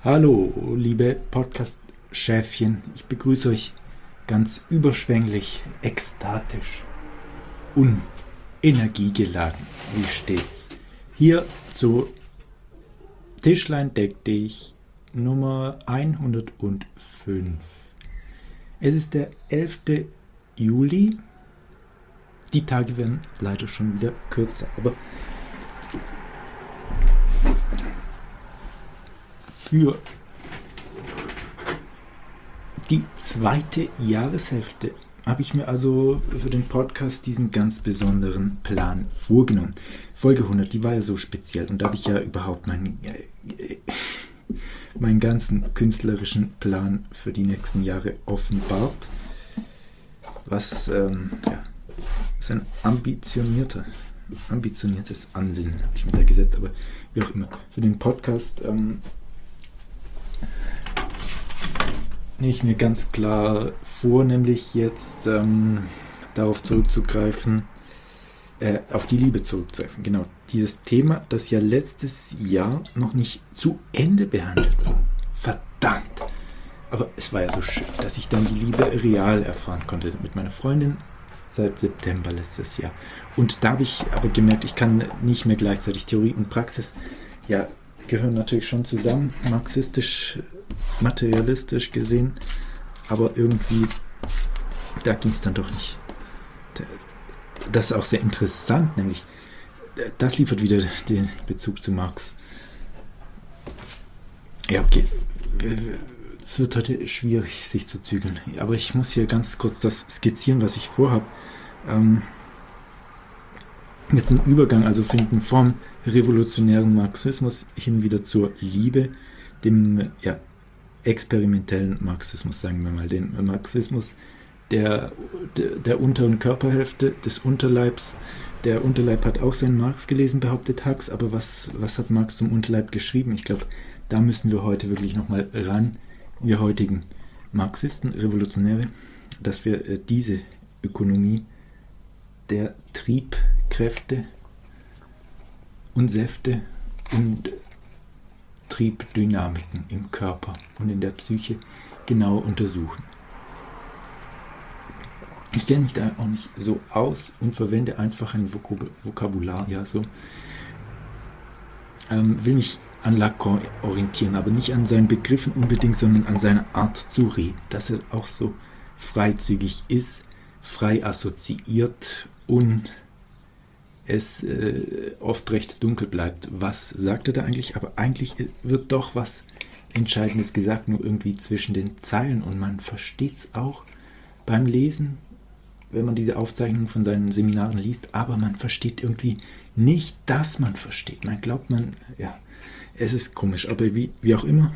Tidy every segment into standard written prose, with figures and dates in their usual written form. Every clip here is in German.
Hallo, liebe Podcast-Schäfchen. Ich begrüße euch ganz überschwänglich, ekstatisch und energiegeladen, wie stets. Hier zu Tischlein deck dich Nummer 105. Es ist der 11. Juli. Die Tage werden leider schon wieder kürzer, aber für die zweite Jahreshälfte habe ich mir also für den Podcast diesen ganz besonderen Plan vorgenommen. Folge 100, die war ja so speziell und da habe ich ja überhaupt meinen ganzen künstlerischen Plan für die nächsten Jahre offenbart. Was ein ambitioniertes Ansinnen habe ich mir da gesetzt, aber wie auch immer. Für den Podcast nehme ich mir ganz klar vor, nämlich jetzt darauf zurückzugreifen, auf die Liebe zurückzugreifen. Genau, dieses Thema, das ja letztes Jahr noch nicht zu Ende behandelt war. Verdammt! Aber es war ja so schön, dass ich dann die Liebe real erfahren konnte mit meiner Freundin seit September letztes Jahr. Und da habe ich aber gemerkt, ich kann nicht mehr gleichzeitig Theorie und Praxis, ja, gehören natürlich schon zusammen, marxistisch, materialistisch gesehen, aber irgendwie, da ging es dann doch nicht. Das ist auch sehr interessant, nämlich, das liefert wieder den Bezug zu Marx. Ja, okay, es wird heute schwierig, sich zu zügeln, aber ich muss hier ganz kurz das skizzieren, was ich vorhabe. Jetzt einen Übergang also finden vom revolutionären Marxismus hin wieder zur Liebe, dem experimentellen Marxismus, sagen wir mal, den Marxismus der unteren Körperhälfte, des Unterleibs. Der Unterleib hat auch seinen Marx gelesen, behauptet Hux, aber was hat Marx zum Unterleib geschrieben? Ich glaube, da müssen wir heute wirklich nochmal ran, wir heutigen Marxisten, Revolutionäre, dass wir diese Ökonomie der Triebkräfte und Säfte und Triebdynamiken im Körper und in der Psyche genau untersuchen. Ich kenne mich da auch nicht so aus und verwende einfach ein Vokabular, will mich an Lacan orientieren, aber nicht an seinen Begriffen unbedingt, sondern an seiner Art zu reden, dass er auch so freizügig ist, frei assoziiert und es oft recht dunkel bleibt. Was sagt er da eigentlich? Aber eigentlich wird doch was Entscheidendes gesagt, nur irgendwie zwischen den Zeilen und man versteht es auch beim Lesen, wenn man diese Aufzeichnungen von seinen Seminaren liest, aber man versteht irgendwie nicht, dass man versteht. Man glaubt, es ist komisch, aber wie auch immer,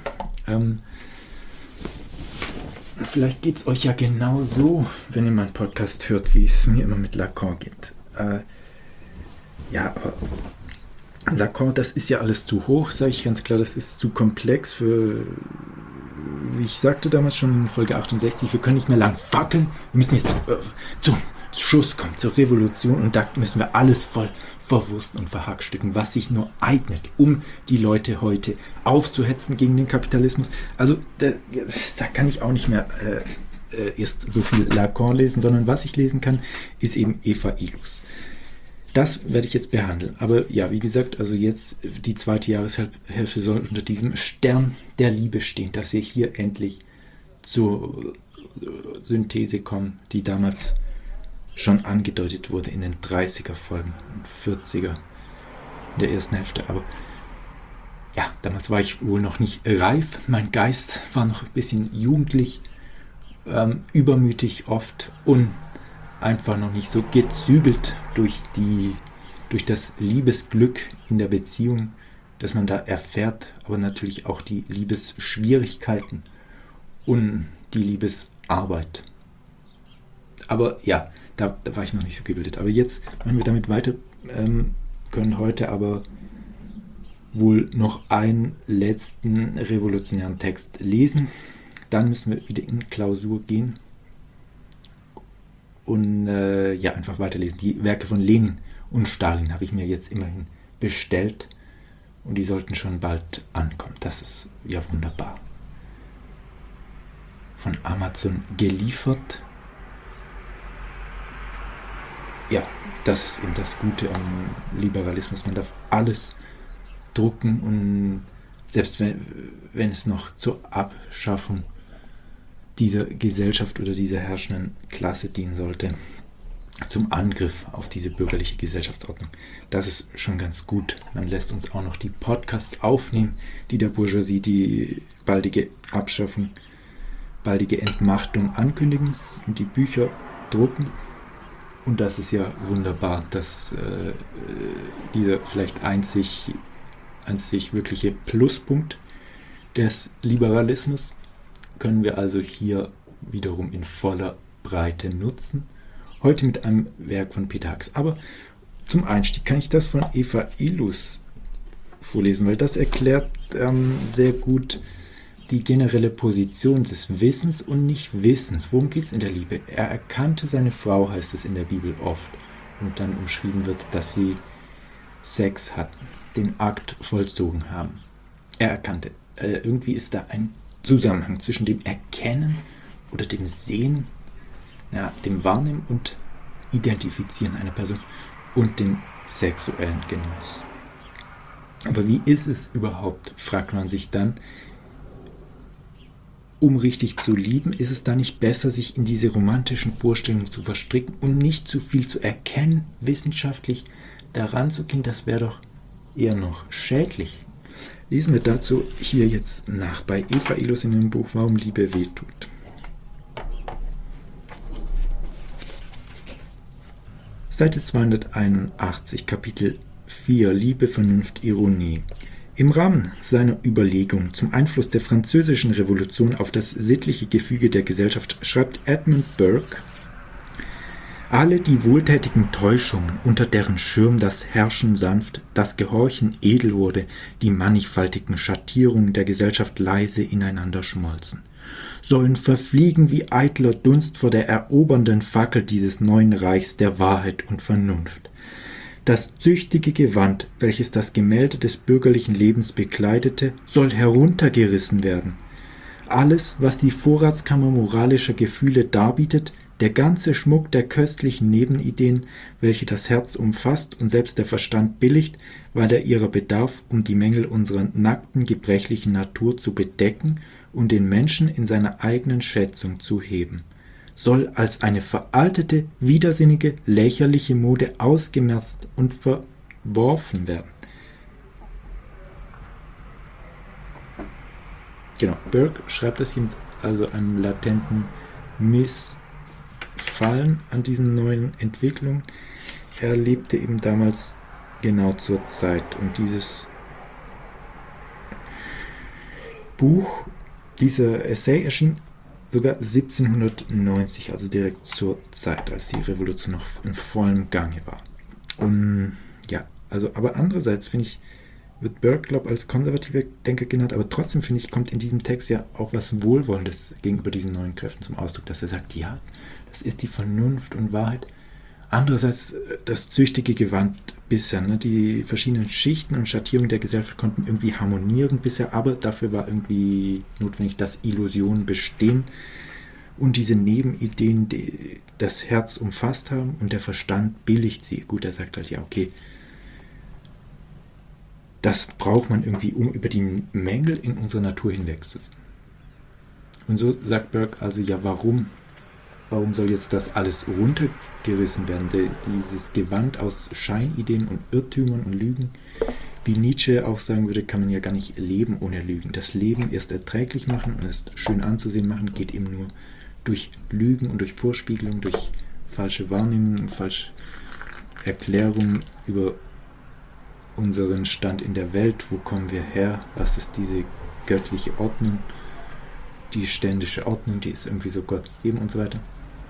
vielleicht geht es euch ja genau so, wenn ihr meinen Podcast hört, wie es mir immer mit Lacan geht. Aber Lacan, das ist ja alles zu hoch, sage ich ganz klar, das ist zu komplex für, wie ich sagte damals schon in Folge 68, wir können nicht mehr lang fackeln, wir müssen jetzt zum Schuss kommen, zur Revolution und da müssen wir alles voll verwursten und verhackstücken, was sich nur eignet, um die Leute heute aufzuhetzen gegen den Kapitalismus. Also da kann ich auch nicht mehr erst so viel Lacan lesen, sondern was ich lesen kann, ist eben Eva Illouz. Das werde ich jetzt behandeln. Aber ja, wie gesagt, also jetzt die zweite Jahreshälfte soll unter diesem Stern der Liebe stehen, dass wir hier endlich zur Synthese kommen, die damals schon angedeutet wurde in den 30er Folgen und 40er in der ersten Hälfte. Aber ja, damals war ich wohl noch nicht reif. Mein Geist war noch ein bisschen jugendlich, übermütig oft und einfach noch nicht so gezügelt durch das Liebesglück in der Beziehung, das man da erfährt, aber natürlich auch die Liebesschwierigkeiten und die Liebesarbeit. Aber ja, da war ich noch nicht so gebildet. Aber jetzt machen wir damit weiter, können heute aber wohl noch einen letzten revolutionären Text lesen. Dann müssen wir wieder in Klausur gehen und einfach weiterlesen. Die Werke von Lenin und Stalin habe ich mir jetzt immerhin bestellt und die sollten schon bald ankommen. Das ist ja wunderbar. Von Amazon geliefert. Ja, das ist eben das Gute am Liberalismus. Man darf alles drucken und selbst wenn es noch zur Abschaffung dieser Gesellschaft oder dieser herrschenden Klasse dienen sollte, zum Angriff auf diese bürgerliche Gesellschaftsordnung. Das ist schon ganz gut. Man lässt uns auch noch die Podcasts aufnehmen, die der Bourgeoisie die baldige Abschaffung, baldige Entmachtung ankündigen und die Bücher drucken. Und das ist ja wunderbar, dass dieser vielleicht einzig wirkliche Pluspunkt des Liberalismus können wir also hier wiederum in voller Breite nutzen. Heute mit einem Werk von Peter Hacks. Aber zum Einstieg kann ich das von Eva Illouz vorlesen, weil das erklärt sehr gut die generelle Position des Wissens und Nichtwissens. Worum geht es in der Liebe? Er erkannte seine Frau, heißt es in der Bibel oft, und dann umschrieben wird, dass sie Sex hatten, den Akt vollzogen haben. Er erkannte. Irgendwie ist da ein Zusammenhang zwischen dem Erkennen oder dem Sehen, ja, dem Wahrnehmen und Identifizieren einer Person und dem sexuellen Genuss. Aber wie ist es überhaupt, fragt man sich dann, um richtig zu lieben, ist es dann nicht besser, sich in diese romantischen Vorstellungen zu verstricken und nicht zu viel zu erkennen, wissenschaftlich daran zu gehen? Das wäre doch eher noch schädlich. Lesen wir dazu hier jetzt nach bei Eva Illouz in dem Buch Warum Liebe wehtut. Seite 281, Kapitel 4, Liebe, Vernunft, Ironie. Im Rahmen seiner Überlegungen zum Einfluss der Französischen Revolution auf das sittliche Gefüge der Gesellschaft schreibt Edmund Burke: Alle die wohltätigen Täuschungen, unter deren Schirm das Herrschen sanft, das Gehorchen edel wurde, die mannigfaltigen Schattierungen der Gesellschaft leise ineinander schmolzen, sollen verfliegen wie eitler Dunst vor der erobernden Fackel dieses neuen Reichs der Wahrheit und Vernunft. Das züchtige Gewand, welches das Gemälde des bürgerlichen Lebens bekleidete, soll heruntergerissen werden. Alles, was die Vorratskammer moralischer Gefühle darbietet, der ganze Schmuck der köstlichen Nebenideen, welche das Herz umfasst und selbst der Verstand billigt, weil er ihrer bedarf, um die Mängel unserer nackten, gebrechlichen Natur zu bedecken und den Menschen in seiner eigenen Schätzung zu heben, soll als eine veraltete, widersinnige, lächerliche Mode ausgemerzt und verworfen werden. Genau, Burke schreibt das hier mit also einem latenten Missfallen an diesen neuen Entwicklungen. Er lebte eben damals genau zur Zeit und dieses Buch, dieser Essay erschien sogar 1790, also direkt zur Zeit, als die Revolution noch in vollem Gange war. Und ja, also, aber andererseits finde ich, wird Burke, glaube ich, als konservativer Denker genannt, aber trotzdem finde ich, kommt in diesem Text ja auch was Wohlwollendes gegenüber diesen neuen Kräften zum Ausdruck, dass er sagt, ja, das ist die Vernunft und Wahrheit. Andererseits das züchtige Gewand bisher, ne, die verschiedenen Schichten und Schattierungen der Gesellschaft konnten irgendwie harmonieren bisher, aber dafür war irgendwie notwendig, dass Illusionen bestehen und diese Nebenideen, die das Herz umfasst haben und der Verstand billigt sie. Gut, er sagt halt, ja, okay, das braucht man irgendwie, um über die Mängel in unserer Natur hinwegzusehen. Und so sagt Burke also, ja, warum soll jetzt das alles runtergerissen werden? Dieses Gewand aus Scheinideen und Irrtümern und Lügen, wie Nietzsche auch sagen würde, kann man ja gar nicht leben ohne Lügen. Das Leben erst erträglich machen und es schön anzusehen machen, geht eben nur durch Lügen und durch Vorspiegelung, durch falsche Wahrnehmungen und falsche Erklärungen über unseren Stand in der Welt. Wo kommen wir her? Was ist diese göttliche Ordnung? Die ständische Ordnung, die ist irgendwie so Gott gegeben und so weiter.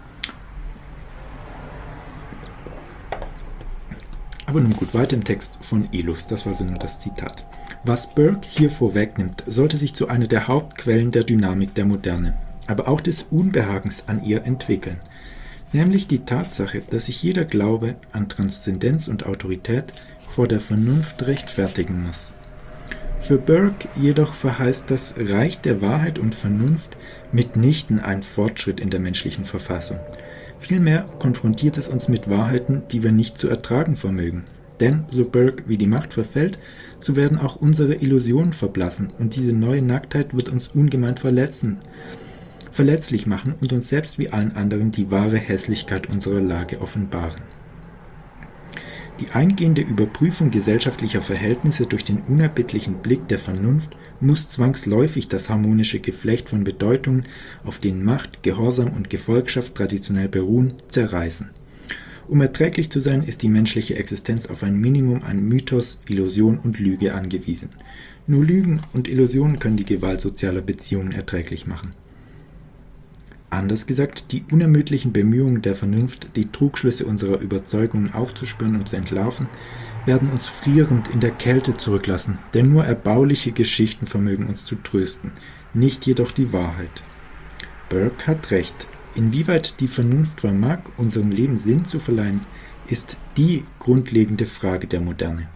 Aber nun gut, weiter im Text von Illouz, das war so nur das Zitat. Was Burke hier vorwegnimmt, sollte sich zu einer der Hauptquellen der Dynamik der Moderne, aber auch des Unbehagens an ihr entwickeln, nämlich die Tatsache, dass sich jeder Glaube an Transzendenz und Autorität vor der Vernunft rechtfertigen muss. Für Burke jedoch verheißt das Reich der Wahrheit und Vernunft mitnichten einen Fortschritt in der menschlichen Verfassung. Vielmehr konfrontiert es uns mit Wahrheiten, die wir nicht zu ertragen vermögen. Denn, so Burke, wie die Macht verfällt, so werden auch unsere Illusionen verblassen, und diese neue Nacktheit wird uns ungemein verletzlich machen und uns selbst wie allen anderen die wahre Hässlichkeit unserer Lage offenbaren. Die eingehende Überprüfung gesellschaftlicher Verhältnisse durch den unerbittlichen Blick der Vernunft muss zwangsläufig das harmonische Geflecht von Bedeutungen, auf denen Macht, Gehorsam und Gefolgschaft traditionell beruhen, zerreißen. Um erträglich zu sein, ist die menschliche Existenz auf ein Minimum an Mythos, Illusion und Lüge angewiesen. Nur Lügen und Illusionen können die Gewalt sozialer Beziehungen erträglich machen. Anders gesagt, die unermüdlichen Bemühungen der Vernunft, die Trugschlüsse unserer Überzeugungen aufzuspüren und zu entlarven, werden uns frierend in der Kälte zurücklassen, denn nur erbauliche Geschichten vermögen uns zu trösten, nicht jedoch die Wahrheit. Burke hat recht. Inwieweit die Vernunft vermag, unserem Leben Sinn zu verleihen, ist die grundlegende Frage der Moderne.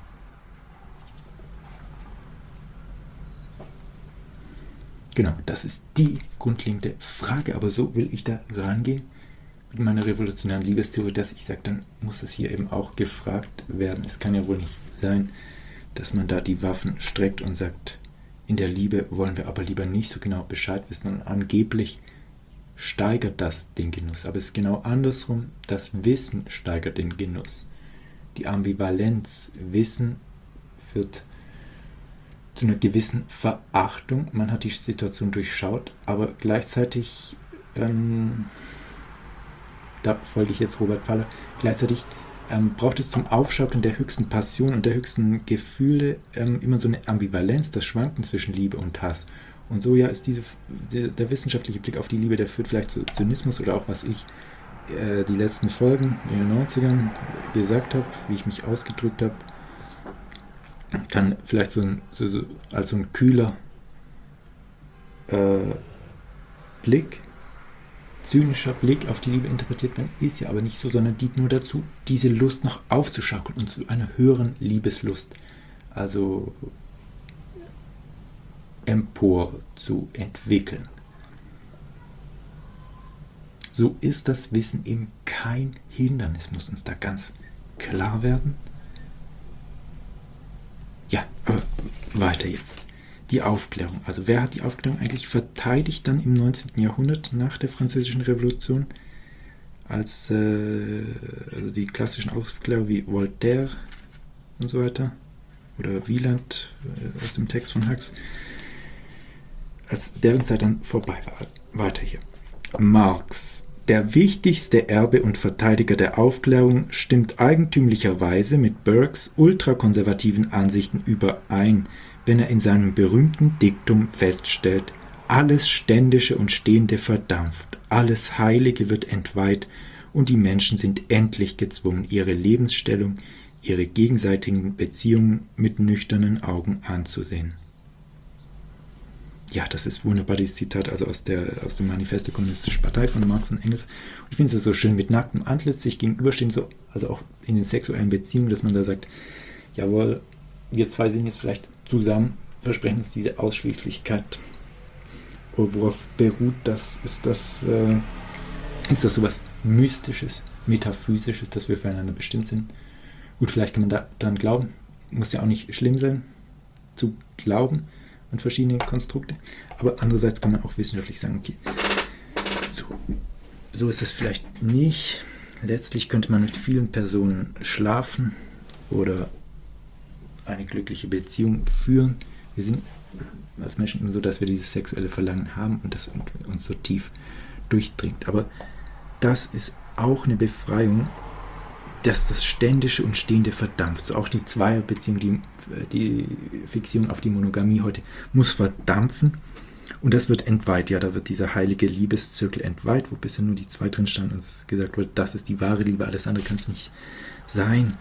Genau, das ist die grundlegende Frage, aber so will ich da rangehen mit meiner revolutionären Liebestheorie, dass ich sage, dann muss es hier eben auch gefragt werden. Es kann ja wohl nicht sein, dass man da die Waffen streckt und sagt, in der Liebe wollen wir aber lieber nicht so genau Bescheid wissen, und angeblich steigert das den Genuss. Aber es ist genau andersrum, das Wissen steigert den Genuss. Die Ambivalenz, Wissen führt zu einer gewissen Verachtung. Man hat die Situation durchschaut, aber gleichzeitig, da folge ich jetzt Robert Pfaller, gleichzeitig braucht es zum Aufschaukeln der höchsten Passion und der höchsten Gefühle immer so eine Ambivalenz, das Schwanken zwischen Liebe und Hass. Und so ja ist der wissenschaftliche Blick auf die Liebe, der führt vielleicht zu Zynismus oder auch, was ich die letzten Folgen in den 90ern gesagt habe, wie ich mich ausgedrückt habe, kann vielleicht als so ein kühler Blick, zynischer Blick auf die Liebe interpretiert werden, ist ja aber nicht so, sondern dient nur dazu, diese Lust noch aufzuschaukeln und zu einer höheren Liebeslust, also empor zu entwickeln. So ist das Wissen eben kein Hindernis, muss uns da ganz klar werden. Ja, aber weiter jetzt. Die Aufklärung. Also wer hat die Aufklärung eigentlich verteidigt dann im 19. Jahrhundert nach der Französischen Revolution? Als also die klassischen Aufklärer wie Voltaire und so weiter oder Wieland aus dem Text von Hux, als deren Zeit dann vorbei war. Weiter hier. Marx. Der wichtigste Erbe und Verteidiger der Aufklärung stimmt eigentümlicherweise mit Burkes ultrakonservativen Ansichten überein, wenn er in seinem berühmten Diktum feststellt: Alles Ständische und Stehende verdampft, alles Heilige wird entweiht und die Menschen sind endlich gezwungen, ihre Lebensstellung, ihre gegenseitigen Beziehungen mit nüchternen Augen anzusehen. Ja, das ist wunderbar, dieses Zitat, also aus dem Manifest der Kommunistischen Partei von Marx und Engels. Ich finde es so schön, mit nacktem Antlitz sich gegenüberstehen, so, also auch in den sexuellen Beziehungen, dass man da sagt, jawohl, wir zwei sind jetzt vielleicht zusammen, versprechen uns diese Ausschließlichkeit. Worauf beruht das? Ist das sowas Mystisches, Metaphysisches, dass wir füreinander bestimmt sind? Gut, vielleicht kann man daran glauben, muss ja auch nicht schlimm sein, zu glauben an verschiedene Konstrukte, aber andererseits kann man auch wissenschaftlich sagen, okay, so ist es vielleicht nicht. Letztlich könnte man mit vielen Personen schlafen oder eine glückliche Beziehung führen. Wir sind als Menschen immer so, dass wir dieses sexuelle Verlangen haben und das uns so tief durchdringt. Aber das ist auch eine Befreiung, dass das Ständische und Stehende verdampft. So auch die Zweierbeziehung, die Fixierung auf die Monogamie heute muss verdampfen. Und das wird entweiht. Ja, da wird dieser heilige Liebeszirkel entweiht, wo bisher nur die zwei drin standen und es gesagt wurde, das ist die wahre Liebe, alles andere kann es nicht sein.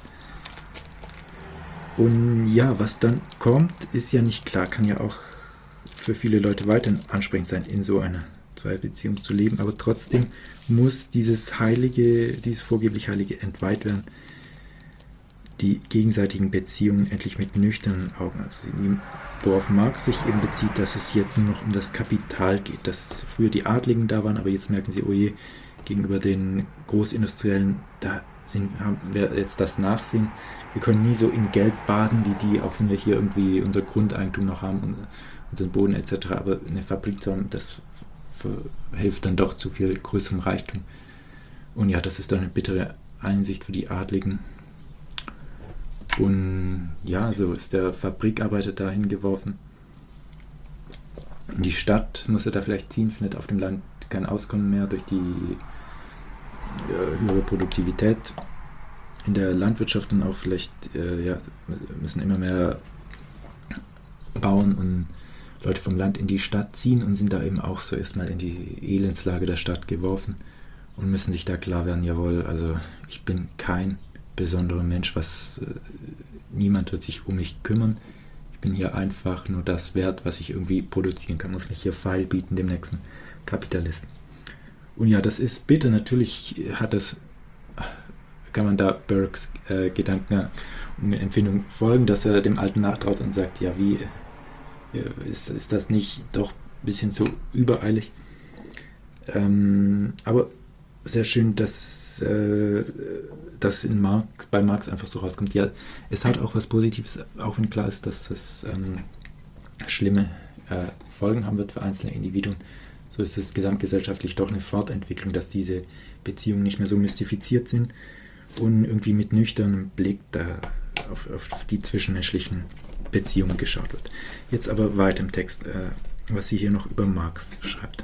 Und ja, was dann kommt, ist ja nicht klar, kann ja auch für viele Leute weiterhin ansprechend sein, in so einer Zweierbeziehung zu leben, aber trotzdem muss dieses vorgeblich Heilige entweiht werden. die gegenseitigen Beziehungen endlich mit nüchternen Augen anzusehen. Worauf Marx sich eben bezieht, dass es jetzt nur noch um das Kapital geht, dass früher die Adligen da waren, aber jetzt merken sie, oh je, gegenüber den Großindustriellen, haben wir jetzt das Nachsehen. Wir können nie so in Geld baden wie die, auch wenn wir hier irgendwie unser Grundeigentum noch haben und unseren Boden etc. Aber eine Fabrik zu haben, das hilft dann doch zu viel größerem Reichtum. Und ja, das ist dann eine bittere Einsicht für die Adligen. Und ja, so ist der Fabrikarbeiter dahin geworfen. In die Stadt muss er da vielleicht ziehen, findet auf dem Land kein Auskommen mehr durch die höhere Produktivität in der Landwirtschaft und auch vielleicht müssen immer mehr Bauern und Leute vom Land in die Stadt ziehen und sind da eben auch so erstmal in die Elendslage der Stadt geworfen und müssen sich da klar werden, jawohl, also ich bin kein besonderer Mensch, niemand wird sich um mich kümmern, ich bin hier einfach nur das wert, was ich irgendwie produzieren kann, muss mich hier feil bieten dem nächsten Kapitalisten. Und ja, das ist bitter. Natürlich kann man da Burkes Gedanken und Empfindung folgen, dass er dem Alten nachtraut und sagt, ja, wie ist das nicht doch ein bisschen zu übereilig? Aber sehr schön, dass das bei Marx einfach so rauskommt. Ja, es hat auch was Positives, auch wenn klar ist, dass das schlimme Folgen haben wird für einzelne Individuen. So ist es gesamtgesellschaftlich doch eine Fortentwicklung, dass diese Beziehungen nicht mehr so mystifiziert sind und irgendwie mit nüchternem Blick da auf die zwischenmenschlichen Beziehungen geschaut wird. Jetzt aber weiter im Text, was sie hier noch über Marx schreibt.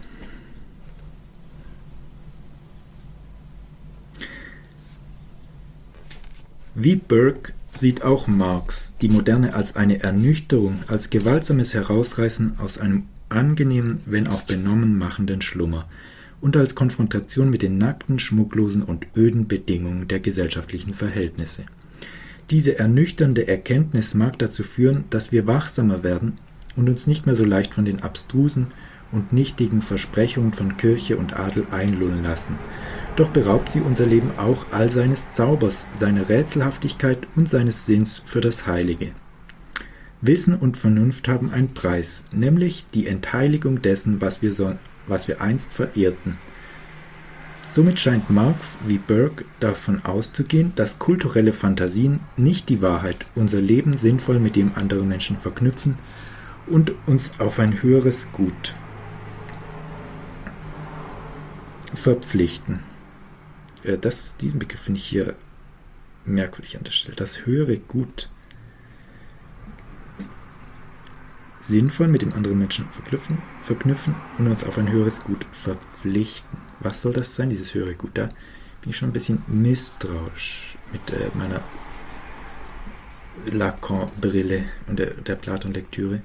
Wie Burke sieht auch Marx die Moderne als eine Ernüchterung, als gewaltsames Herausreißen aus einem angenehmen, wenn auch benommen machenden Schlummer und als Konfrontation mit den nackten, schmucklosen und öden Bedingungen der gesellschaftlichen Verhältnisse. Diese ernüchternde Erkenntnis mag dazu führen, dass wir wachsamer werden und uns nicht mehr so leicht von den abstrusen und nichtigen Versprechungen von Kirche und Adel einlullen lassen. Doch beraubt sie unser Leben auch all seines Zaubers, seiner Rätselhaftigkeit und seines Sinns für das Heilige. Wissen und Vernunft haben einen Preis, nämlich die Entheiligung dessen, was wir einst verehrten. Somit scheint Marx wie Burke davon auszugehen, dass kulturelle Fantasien nicht die Wahrheit, unser Leben sinnvoll mit dem anderer Menschen verknüpfen und uns auf ein höheres Gut verpflichten. Diesen Begriff finde ich hier merkwürdig an der Stelle. Das höhere Gut sinnvoll mit dem anderen Menschen verknüpfen und uns auf ein höheres Gut verpflichten. Was soll das sein, dieses höhere Gut? Da bin ich schon ein bisschen misstrauisch mit meiner Lacan-Brille und der Platon-Lektüre.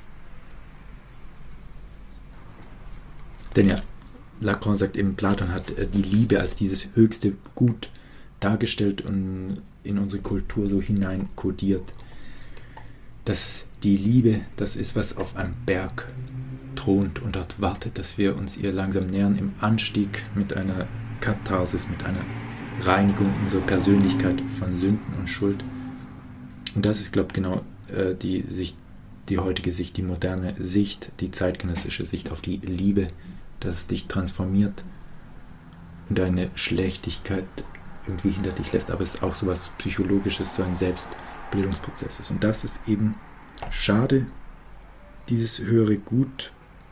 Denn ja, Lacan sagt eben, Platon hat die Liebe als dieses höchste Gut dargestellt und in unsere Kultur so hineinkodiert. Dass die Liebe, das ist, was auf einem Berg thront und dort wartet, dass wir uns ihr langsam nähern im Anstieg mit einer Katharsis, mit einer Reinigung unserer Persönlichkeit von Sünden und Schuld. Und das ist, glaube ich, genau die heutige Sicht, die moderne Sicht, die zeitgenössische Sicht auf die Liebe, dass es dich transformiert und deine Schlechtigkeit irgendwie hinter dich lässt, aber es ist auch so was Psychologisches, so ein Selbstbildungsprozess ist. Und das ist eben schade, dieses höhere Gut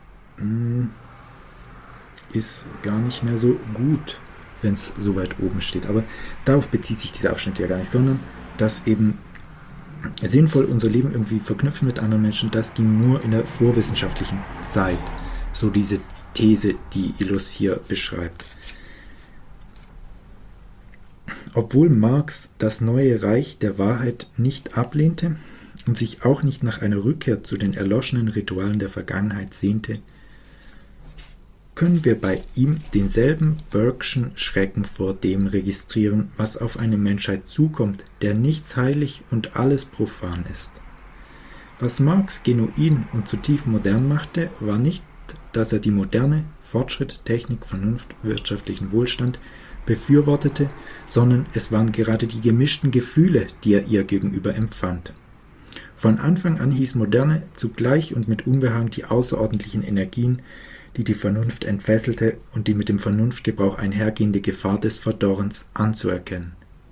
ist gar nicht mehr so gut, wenn es so weit oben steht. Aber darauf bezieht sich dieser Abschnitt ja gar nicht, sondern dass eben sinnvoll unser Leben irgendwie verknüpfen mit anderen Menschen, das ging nur in der vorwissenschaftlichen Zeit. So diese These, die Illus hier beschreibt. Obwohl Marx das neue Reich der Wahrheit nicht ablehnte und sich auch nicht nach einer Rückkehr zu den erloschenen Ritualen der Vergangenheit sehnte, können wir bei ihm denselben Burke'schen Schrecken vor dem registrieren, was auf eine Menschheit zukommt, der nichts heilig und alles profan ist. Was Marx genuin und zutiefst modern machte, war nicht, dass er die Moderne, Fortschritt, Technik, Vernunft, wirtschaftlichen Wohlstand befürwortete, sondern es waren gerade die gemischten Gefühle, die er ihr gegenüber empfand. Von Anfang an hieß Moderne zugleich und mit Unbehagen die außerordentlichen Energien, die die Vernunft entfesselte und die mit dem Vernunftgebrauch einhergehende Gefahr des Verdorrens anzuerkennen.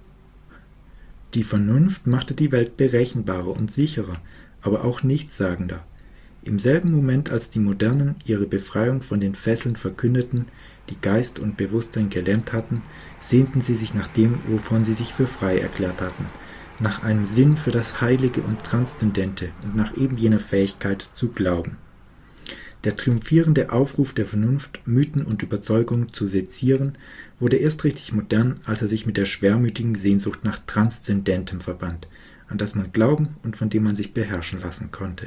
Die Vernunft machte die Welt berechenbarer und sicherer, aber auch nichtssagender. Im selben Moment, als die Modernen ihre Befreiung von den Fesseln verkündeten, die Geist und Bewusstsein gelähmt hatten, sehnten sie sich nach dem, wovon sie sich für frei erklärt hatten, nach einem Sinn für das Heilige und Transzendente und nach eben jener Fähigkeit zu glauben. Der triumphierende Aufruf der Vernunft, Mythen und Überzeugungen zu sezieren, wurde erst richtig modern, als er sich mit der schwermütigen Sehnsucht nach Transzendentem verband, an das man glauben und von dem man sich beherrschen lassen konnte.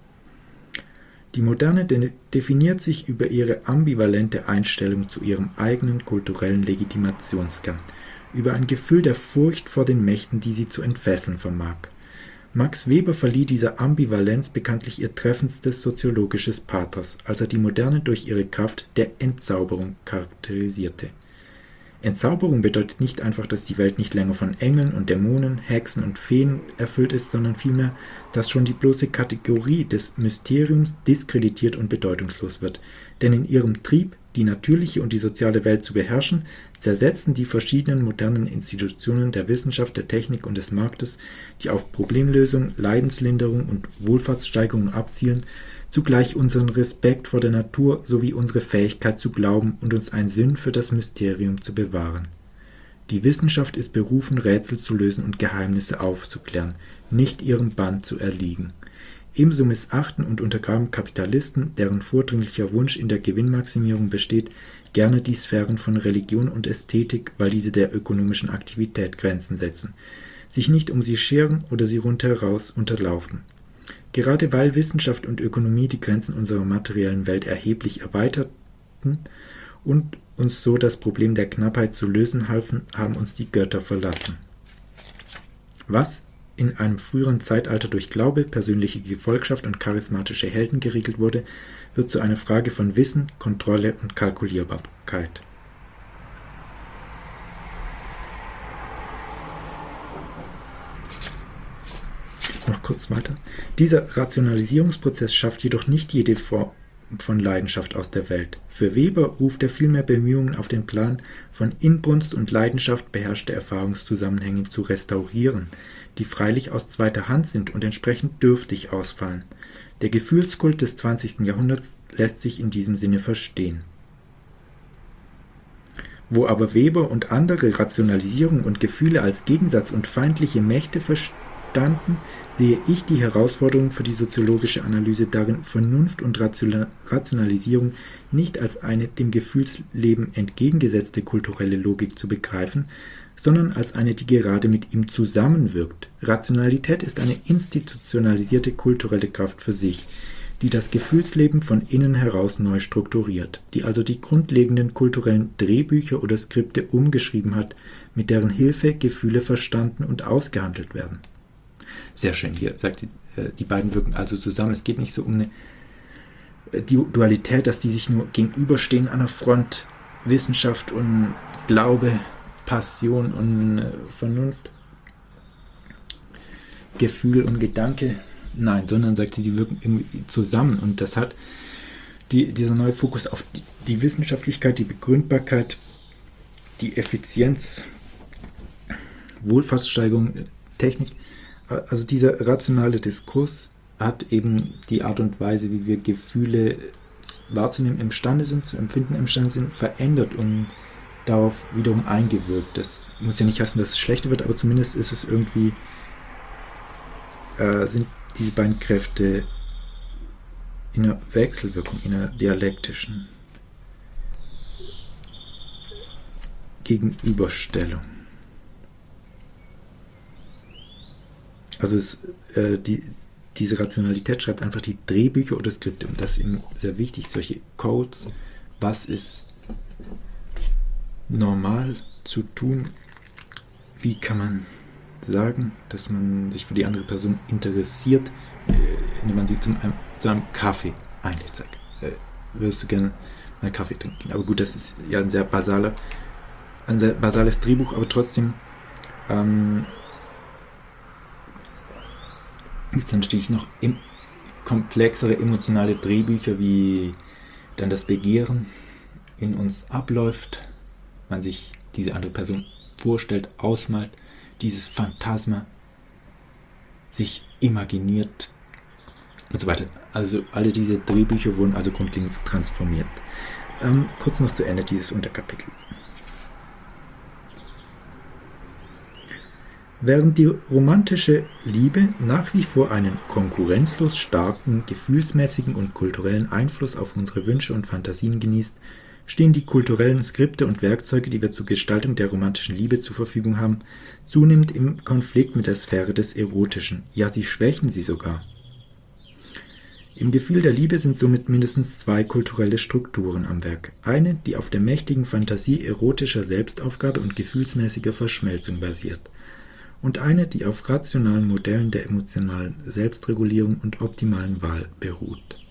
Die Moderne definiert sich über ihre ambivalente Einstellung zu ihrem eigenen kulturellen Legitimationskern, über ein Gefühl der Furcht vor den Mächten, die sie zu entfesseln vermag. Max Weber verlieh dieser Ambivalenz bekanntlich ihr treffendstes soziologisches Pathos, als er die Moderne durch ihre Kraft der Entzauberung charakterisierte. Entzauberung bedeutet nicht einfach, dass die Welt nicht länger von Engeln und Dämonen, Hexen und Feen erfüllt ist, sondern vielmehr, dass schon die bloße Kategorie des Mysteriums diskreditiert und bedeutungslos wird. Denn in ihrem Trieb, die natürliche und die soziale Welt zu beherrschen, zersetzen die verschiedenen modernen Institutionen der Wissenschaft, der Technik und des Marktes, die auf Problemlösung, Leidenslinderung und Wohlfahrtssteigerung abzielen, zugleich unseren Respekt vor der Natur sowie unsere Fähigkeit zu glauben und uns einen Sinn für das Mysterium zu bewahren. Die Wissenschaft ist berufen, Rätsel zu lösen und Geheimnisse aufzuklären, nicht ihrem Bann zu erliegen. Ebenso missachten und untergraben Kapitalisten, deren vordringlicher Wunsch in der Gewinnmaximierung besteht, gerne die Sphären von Religion und Ästhetik, weil diese der ökonomischen Aktivität Grenzen setzen, sich nicht um sie scheren oder sie rundheraus unterlaufen. Gerade weil Wissenschaft und Ökonomie die Grenzen unserer materiellen Welt erheblich erweiterten und uns so das Problem der Knappheit zu lösen halfen, haben uns die Götter verlassen. Was in einem früheren Zeitalter durch Glaube, persönliche Gefolgschaft und charismatische Helden geregelt wurde, wird zu einer Frage von Wissen, Kontrolle und Kalkulierbarkeit. Noch kurz weiter. Dieser Rationalisierungsprozess schafft jedoch nicht jede Form von Leidenschaft aus der Welt. Für Weber ruft er vielmehr Bemühungen auf den Plan, von Inbrunst und Leidenschaft beherrschte Erfahrungszusammenhänge zu restaurieren, die freilich aus zweiter Hand sind und entsprechend dürftig ausfallen. Der Gefühlskult des 20. Jahrhunderts lässt sich in diesem Sinne verstehen. Wo aber Weber und andere Rationalisierung und Gefühle als Gegensatz und feindliche Mächte verstanden, sehe ich die Herausforderung für die soziologische Analyse darin, Vernunft und Rationalisierung nicht als eine dem Gefühlsleben entgegengesetzte kulturelle Logik zu begreifen, sondern als eine, die gerade mit ihm zusammenwirkt. Rationalität ist eine institutionalisierte kulturelle Kraft für sich, die das Gefühlsleben von innen heraus neu strukturiert, die also die grundlegenden kulturellen Drehbücher oder Skripte umgeschrieben hat, mit deren Hilfe Gefühle verstanden und ausgehandelt werden. Sehr schön, hier sagt sie, die beiden wirken also zusammen. Es geht nicht so um eine Dualität, dass die sich nur gegenüberstehen an der Front, Wissenschaft und Glaube, Passion und Vernunft, Gefühl und Gedanke. Nein, sondern sagt sie, die wirken irgendwie zusammen. Und das hat dieser neue Fokus auf die Wissenschaftlichkeit, die Begründbarkeit, die Effizienz, Wohlfahrtssteigerung, Technik. Also dieser rationale Diskurs hat eben die Art und Weise, wie wir Gefühle wahrzunehmen imstande sind, zu empfinden imstande sind, verändert und darauf wiederum eingewirkt. Das muss ja nicht heißen, dass es schlechter wird, aber zumindest ist es irgendwie, sind diese beiden Kräfte in einer Wechselwirkung, in einer dialektischen Gegenüberstellung. Also diese Rationalität schreibt einfach die Drehbücher oder Skripte, und das ist eben sehr wichtig, solche Codes, was ist normal zu tun, wie kann man sagen, dass man sich für die andere Person interessiert, indem man sie zu einem Kaffee einlädt. Sagt, würdest du gerne einen Kaffee trinken? Aber gut, das ist ja ein sehr basaler ein sehr basales Drehbuch, aber trotzdem gibt es dann natürlich noch komplexere emotionale Drehbücher, wie dann das Begehren in uns abläuft, man sich diese andere Person vorstellt, ausmalt, dieses Phantasma sich imaginiert und so weiter. Also alle diese Drehbücher wurden also grundlegend transformiert. Kurz noch zu Ende dieses Unterkapitel. Während die romantische Liebe nach wie vor einen konkurrenzlos starken gefühlsmäßigen und kulturellen Einfluss auf unsere Wünsche und Fantasien genießt, stehen die kulturellen Skripte und Werkzeuge, die wir zur Gestaltung der romantischen Liebe zur Verfügung haben, zunehmend im Konflikt mit der Sphäre des Erotischen. Ja, sie schwächen sie sogar. Im Gefühl der Liebe sind somit mindestens zwei kulturelle Strukturen am Werk. Eine, die auf der mächtigen Fantasie erotischer Selbstaufgabe und gefühlsmäßiger Verschmelzung basiert. Und eine, die auf rationalen Modellen der emotionalen Selbstregulierung und optimalen Wahl beruht.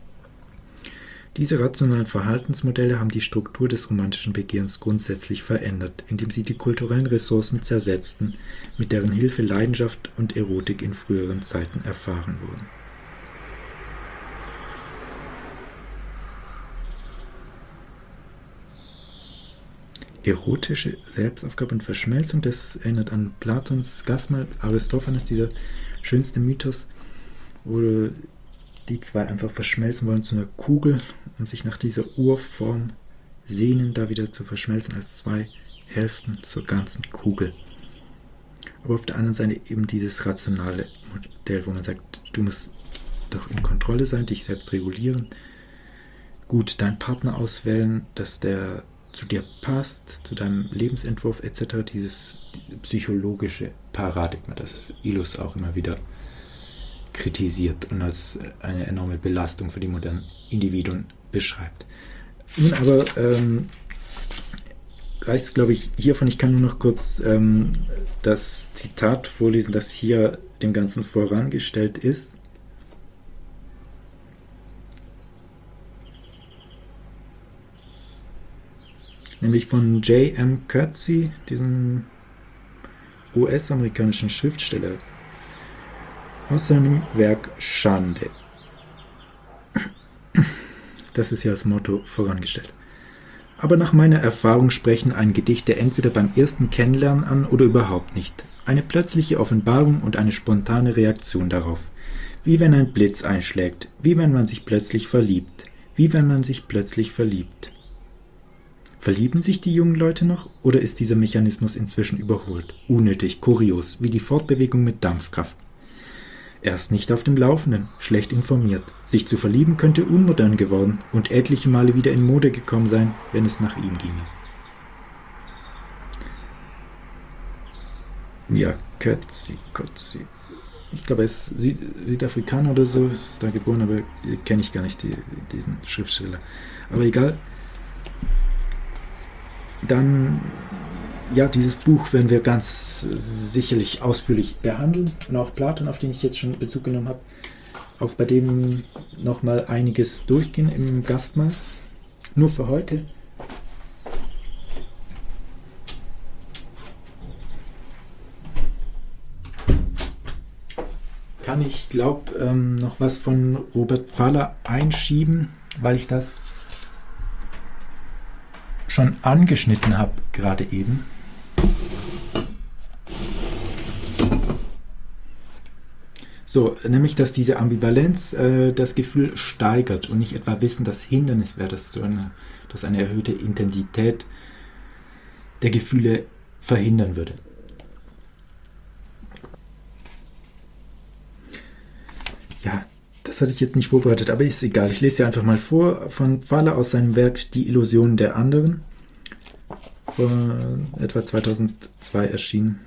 Diese rationalen Verhaltensmodelle haben die Struktur des romantischen Begehrens grundsätzlich verändert, indem sie die kulturellen Ressourcen zersetzten, mit deren Hilfe Leidenschaft und Erotik in früheren Zeiten erfahren wurden. Erotische Selbstaufgabe und Verschmelzung, das erinnert an Platons Gasmal, Aristophanes, dieser schönste Mythos, wo die zwei einfach verschmelzen wollen zu einer Kugel und sich nach dieser Urform sehnen, da wieder zu verschmelzen als zwei Hälften zur ganzen Kugel. Aber auf der anderen Seite eben dieses rationale Modell, wo man sagt, du musst doch in Kontrolle sein, dich selbst regulieren, gut deinen Partner auswählen, dass der zu dir passt, zu deinem Lebensentwurf etc., dieses psychologische Paradigma, das Illus auch immer wieder kritisiert und als eine enorme Belastung für die modernen Individuen beschreibt. Nun aber reicht, glaube ich, hiervon. Ich kann nur noch kurz das Zitat vorlesen, das hier dem Ganzen vorangestellt ist. Nämlich von J.M. Coetzee, diesem US-amerikanischen Schriftsteller, aus seinem Werk Schande. Das ist ja als Motto vorangestellt. Aber nach meiner Erfahrung sprechen ein Gedichte entweder beim ersten Kennenlernen an oder überhaupt nicht. Eine plötzliche Offenbarung und eine spontane Reaktion darauf. Wie wenn ein Blitz einschlägt, wie wenn man sich plötzlich verliebt, wie wenn man sich plötzlich verliebt. Verlieben sich die jungen Leute noch, oder ist dieser Mechanismus inzwischen überholt, unnötig, kurios, wie die Fortbewegung mit Dampfkraft? Er ist nicht auf dem Laufenden, schlecht informiert. Sich zu verlieben könnte unmodern geworden und etliche Male wieder in Mode gekommen sein, wenn es nach ihm ginge. Ja, Coetzee. Ich glaube, er ist Südafrikaner oder so, ist da geboren, aber kenne ich gar nicht diesen Schriftsteller. Aber egal. Dann, ja, dieses Buch werden wir ganz sicherlich ausführlich behandeln. Und auch Platon, auf den ich jetzt schon Bezug genommen habe, auch bei dem nochmal einiges durchgehen im Gastmahl. Nur für heute. Kann ich, glaube noch was von Robert Pfaller einschieben, weil ich das schon angeschnitten habe, gerade eben. So, nämlich, dass diese Ambivalenz das Gefühl steigert und nicht etwa Wissen das Hindernis wäre, dass eine erhöhte Intensität der Gefühle verhindern würde. Ja, das hatte ich jetzt nicht vorbereitet, aber ist egal. Ich lese ja einfach mal vor von Pfaller aus seinem Werk Die Illusionen der anderen, vor etwa 2002 erschienen.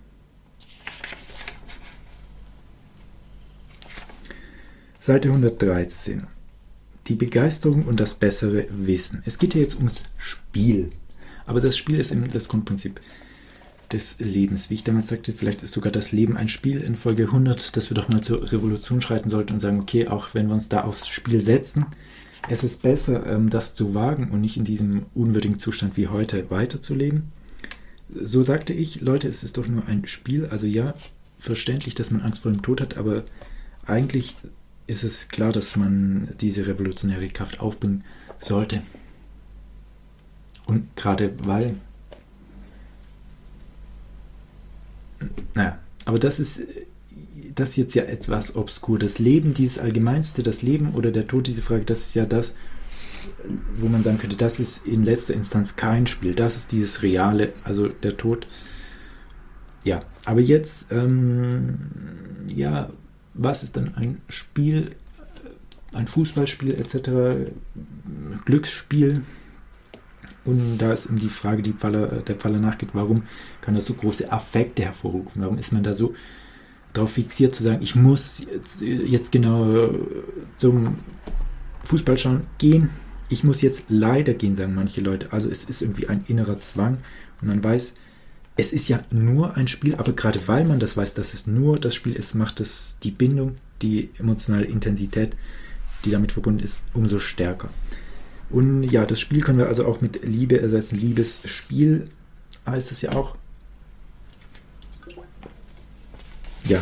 Seite 113. Die Begeisterung und das bessere Wissen. Es geht hier jetzt ums Spiel. Aber das Spiel ist eben das Grundprinzip des Lebens. Wie ich damals sagte, vielleicht ist sogar das Leben ein Spiel in Folge 100, dass wir doch mal zur Revolution schreiten sollten und sagen, okay, auch wenn wir uns da aufs Spiel setzen, Es ist besser, das zu wagen und nicht in diesem unwürdigen Zustand wie heute weiterzuleben. So sagte ich, Leute, es ist doch nur ein Spiel. Also ja, verständlich, dass man Angst vor dem Tod hat, aber eigentlich ist es klar, dass man diese revolutionäre Kraft aufbringen sollte. Und gerade weil, naja, aber das ist jetzt ja etwas obskur. Das Leben, dieses Allgemeinste, das Leben oder der Tod, diese Frage, das ist ja das, wo man sagen könnte, das ist in letzter Instanz kein Spiel. Das ist dieses Reale, also der Tod. Ja, aber jetzt, ja, was ist dann ein Spiel, ein Fußballspiel etc., Glücksspiel? Und da ist eben die Frage, die der Pfaller nachgeht, warum kann das so große Affekte hervorrufen? Warum ist man da so darauf fixiert zu sagen, ich muss jetzt genau zum Fußballschauen gehen? Ich muss jetzt leider gehen, sagen manche Leute. Also es ist irgendwie ein innerer Zwang und man weiß, es ist ja nur ein Spiel, aber gerade weil man das weiß, dass es nur das Spiel ist, macht es die Bindung, die emotionale Intensität, die damit verbunden ist, umso stärker. Und ja, das Spiel können wir also auch mit Liebe ersetzen. Liebesspiel heißt es ja auch. Ja.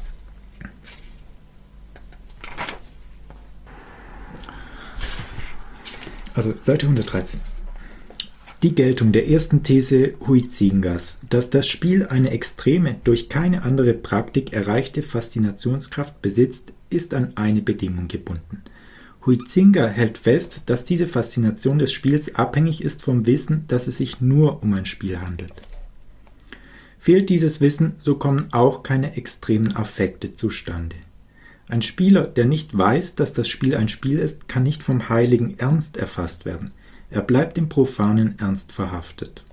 Also Seite 113. Die Geltung der ersten These Huizingas, dass das Spiel eine extreme, durch keine andere Praktik erreichte Faszinationskraft besitzt, ist an eine Bedingung gebunden. Huizinga hält fest, dass diese Faszination des Spiels abhängig ist vom Wissen, dass es sich nur um ein Spiel handelt. Fehlt dieses Wissen, so kommen auch keine extremen Affekte zustande. Ein Spieler, der nicht weiß, dass das Spiel ein Spiel ist, kann nicht vom heiligen Ernst erfasst werden. Er bleibt im profanen Ernst verhaftet.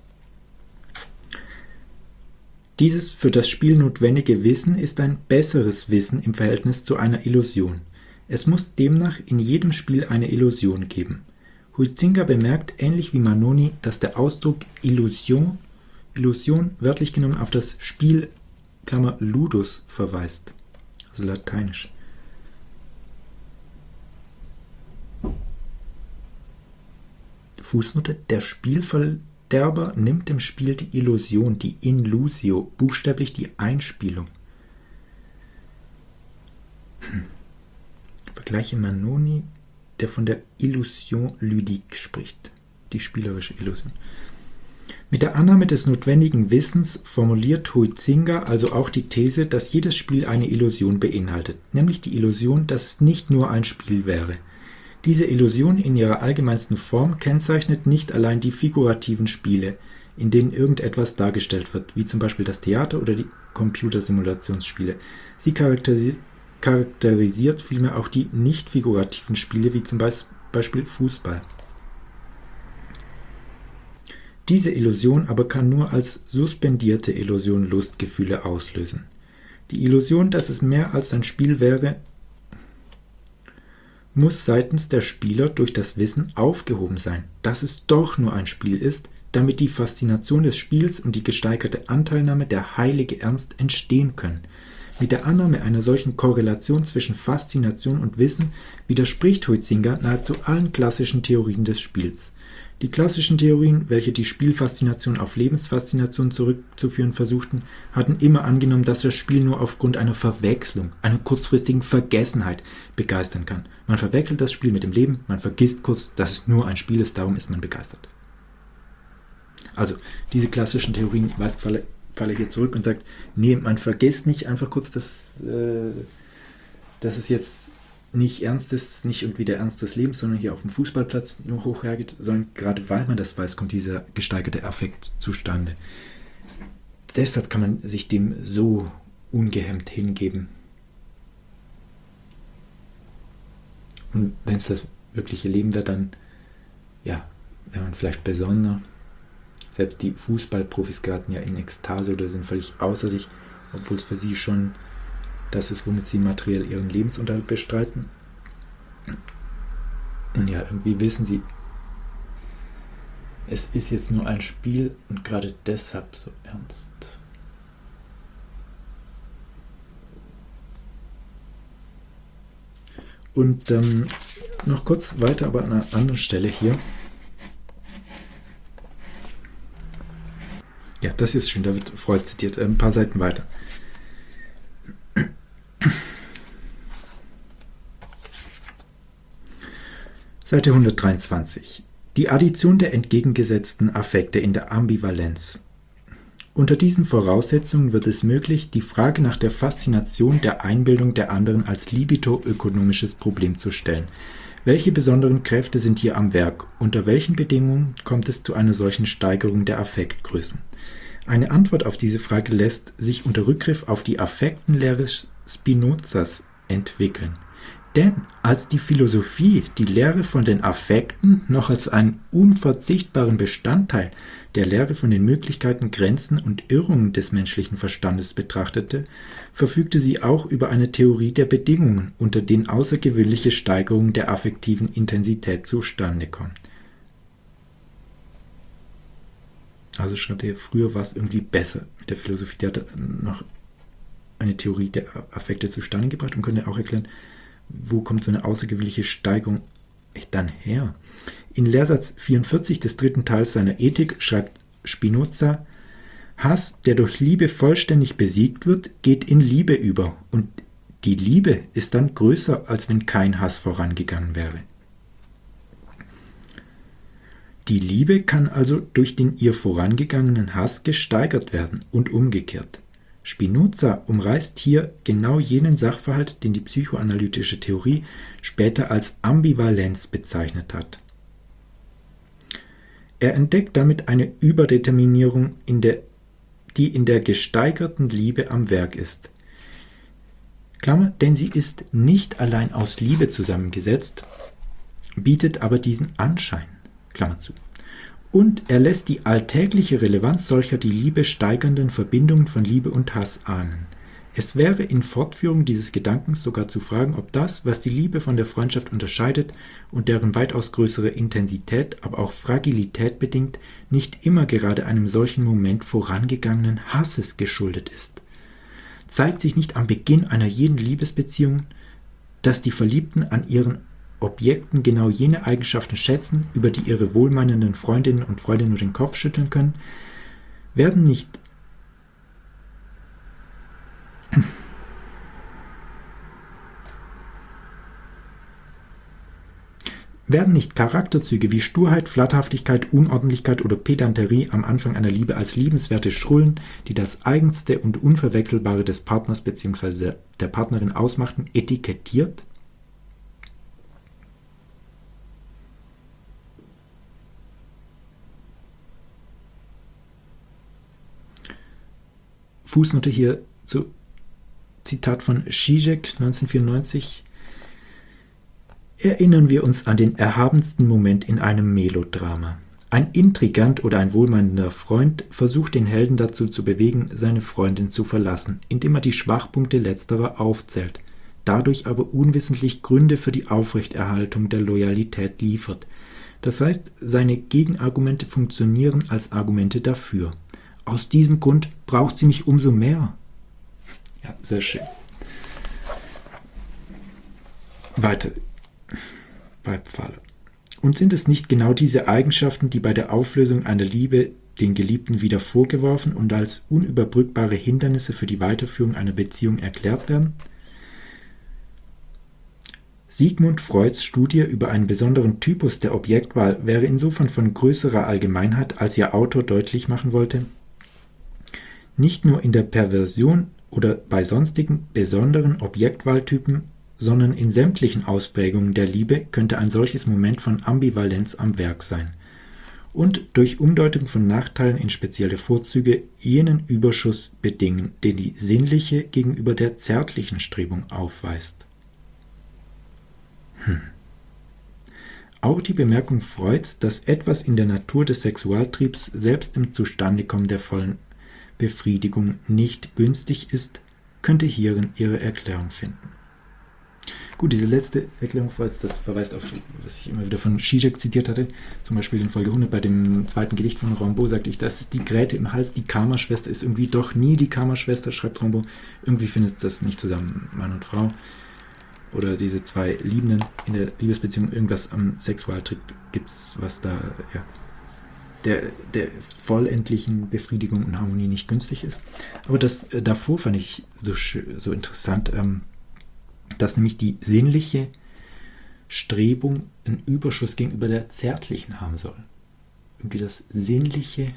Dieses für das Spiel notwendige Wissen ist ein besseres Wissen im Verhältnis zu einer Illusion. Es muss demnach in jedem Spiel eine Illusion geben. Huizinga bemerkt, ähnlich wie Manoni, dass der Ausdruck Illusion wörtlich genommen auf das Spiel, Ludus, verweist. Also lateinisch. Fußnote: Der Spielverderber nimmt dem Spiel die Illusion, die Inlusio, buchstäblich die Einspielung. Vergleiche Manoni, der von der Illusion ludique spricht, die spielerische Illusion. Mit der Annahme des notwendigen Wissens formuliert Huizinga also auch die These, dass jedes Spiel eine Illusion beinhaltet, nämlich die Illusion, dass es nicht nur ein Spiel wäre. Diese Illusion in ihrer allgemeinsten Form kennzeichnet nicht allein die figurativen Spiele, in denen irgendetwas dargestellt wird, wie zum Beispiel das Theater oder die Computersimulationsspiele. Sie charakterisiert vielmehr auch die nicht figurativen Spiele, wie zum Beispiel Fußball. Diese Illusion aber kann nur als suspendierte Illusion Lustgefühle auslösen. Die Illusion, dass es mehr als ein Spiel wäre, muss seitens der Spieler durch das Wissen aufgehoben sein, dass es doch nur ein Spiel ist, damit die Faszination des Spiels und die gesteigerte Anteilnahme, der heilige Ernst, entstehen können. Mit der Annahme einer solchen Korrelation zwischen Faszination und Wissen widerspricht Huizinga nahezu allen klassischen Theorien des Spiels. Die klassischen Theorien, welche die Spielfaszination auf Lebensfaszination zurückzuführen versuchten, hatten immer angenommen, dass das Spiel nur aufgrund einer Verwechslung, einer kurzfristigen Vergessenheit begeistern kann. Man verwechselt das Spiel mit dem Leben, man vergisst kurz, dass es nur ein Spiel ist, darum ist man begeistert. Also, diese klassischen Theorien weist Pfaller hier zurück und sagt, nee, man vergisst nicht einfach kurz, dass es jetzt nicht ernst ist, nicht irgendwie der Ernst des Lebens, sondern hier auf dem Fußballplatz nur hoch hergeht, sondern gerade weil man das weiß, kommt dieser gesteigerte Affekt zustande. Deshalb kann man sich dem so ungehemmt hingeben. Und wenn es das wirkliche Leben wäre, dann ja, wäre man vielleicht besonderer. Selbst die Fußballprofis geraten ja in Ekstase oder sind völlig außer sich, obwohl es für sie schon das ist, womit sie materiell ihren Lebensunterhalt bestreiten. Und ja, irgendwie wissen sie, es ist jetzt nur ein Spiel und gerade deshalb so ernst. Und noch kurz weiter, aber an einer anderen Stelle hier. Ja, das ist schön, da wird Freud zitiert. Ein paar Seiten weiter. Seite 123. Die Addition der entgegengesetzten Affekte in der Ambivalenz. Unter diesen Voraussetzungen wird es möglich, die Frage nach der Faszination der Einbildung der anderen als libido-ökonomisches Problem zu stellen. Welche besonderen Kräfte sind hier am Werk? Unter welchen Bedingungen kommt es zu einer solchen Steigerung der Affektgrößen? Eine Antwort auf diese Frage lässt sich unter Rückgriff auf die Affektenlehre Spinozas entwickeln. Denn als die Philosophie die Lehre von den Affekten noch als einen unverzichtbaren Bestandteil der Lehre von den Möglichkeiten, Grenzen und Irrungen des menschlichen Verstandes betrachtete, verfügte sie auch über eine Theorie der Bedingungen, unter denen außergewöhnliche Steigerungen der affektiven Intensität zustande kommen. Also schreibt er, früher war es irgendwie besser mit der Philosophie. Der hat noch eine Theorie der Affekte zustande gebracht und könnte auch erklären, wo kommt so eine außergewöhnliche Steigerung dann her? In Lehrsatz 44 des dritten Teils seiner Ethik schreibt Spinoza: Hass, der durch Liebe vollständig besiegt wird, geht in Liebe über, und die Liebe ist dann größer, als wenn kein Hass vorangegangen wäre. Die Liebe kann also durch den ihr vorangegangenen Hass gesteigert werden und umgekehrt. Spinoza umreißt hier genau jenen Sachverhalt, den die psychoanalytische Theorie später als Ambivalenz bezeichnet hat. Er entdeckt damit eine Überdeterminierung, die in der gesteigerten Liebe am Werk ist. Klammer, denn sie ist nicht allein aus Liebe zusammengesetzt, bietet aber diesen Anschein. Klammer zu. Und er lässt die alltägliche Relevanz solcher die Liebe steigernden Verbindungen von Liebe und Hass ahnen. Es wäre in Fortführung dieses Gedankens sogar zu fragen, ob das, was die Liebe von der Freundschaft unterscheidet und deren weitaus größere Intensität, aber auch Fragilität bedingt, nicht immer gerade einem solchen Moment vorangegangenen Hasses geschuldet ist. Zeigt sich nicht am Beginn einer jeden Liebesbeziehung, dass die Verliebten an ihren Objekten genau jene Eigenschaften schätzen, über die ihre wohlmeinenden Freundinnen und Freunde nur den Kopf schütteln können? Werden nicht Charakterzüge wie Sturheit, Flatterhaftigkeit, Unordentlichkeit oder Pedanterie am Anfang einer Liebe als liebenswerte Schrullen, die das Eigenste und Unverwechselbare des Partners bzw. der Partnerin ausmachten, etikettiert? Fußnote hier zu Zitat von Žižek 1994. Erinnern wir uns an den erhabensten Moment in einem Melodrama. Ein Intrigant oder ein wohlmeinender Freund versucht den Helden dazu zu bewegen, seine Freundin zu verlassen, indem er die Schwachpunkte letzterer aufzählt, dadurch aber unwissentlich Gründe für die Aufrechterhaltung der Loyalität liefert. Das heißt, seine Gegenargumente funktionieren als Argumente dafür. Aus diesem Grund braucht sie mich umso mehr. Ja, sehr schön. Weiter bei Pfahle. Und sind es nicht genau diese Eigenschaften, die bei der Auflösung einer Liebe den Geliebten wieder vorgeworfen und als unüberbrückbare Hindernisse für die Weiterführung einer Beziehung erklärt werden? Sigmund Freuds Studie über einen besonderen Typus der Objektwahl wäre insofern von größerer Allgemeinheit, als ihr Autor deutlich machen wollte: Nicht nur in der Perversion oder bei sonstigen besonderen Objektwahltypen, sondern in sämtlichen Ausprägungen der Liebe könnte ein solches Moment von Ambivalenz am Werk sein und durch Umdeutung von Nachteilen in spezielle Vorzüge jenen Überschuss bedingen, den die sinnliche gegenüber der zärtlichen Strebung aufweist. Auch die Bemerkung Freuds, dass etwas in der Natur des Sexualtriebs selbst im Zustandekommen der vollen Befriedigung nicht günstig ist, könnte hierin ihre Erklärung finden. Gut, diese letzte Erklärung, das verweist auf, was ich immer wieder von Žižek zitiert hatte, zum Beispiel in Folge 100 bei dem zweiten Gedicht von Rimbaud, sagte ich, das ist die Gräte im Hals, die Karma-Schwester ist irgendwie doch nie die Karma-Schwester, schreibt Rimbaud. Irgendwie findet das nicht zusammen, Mann und Frau. oder diese zwei Liebenden in der Liebesbeziehung irgendwas am Sexualtrieb gibt es, was da der vollendlichen Befriedigung und Harmonie nicht günstig ist. Aber das davor fand ich so interessant, dass nämlich die sinnliche Strebung einen Überschuss gegenüber der zärtlichen haben soll. Irgendwie das Sinnliche,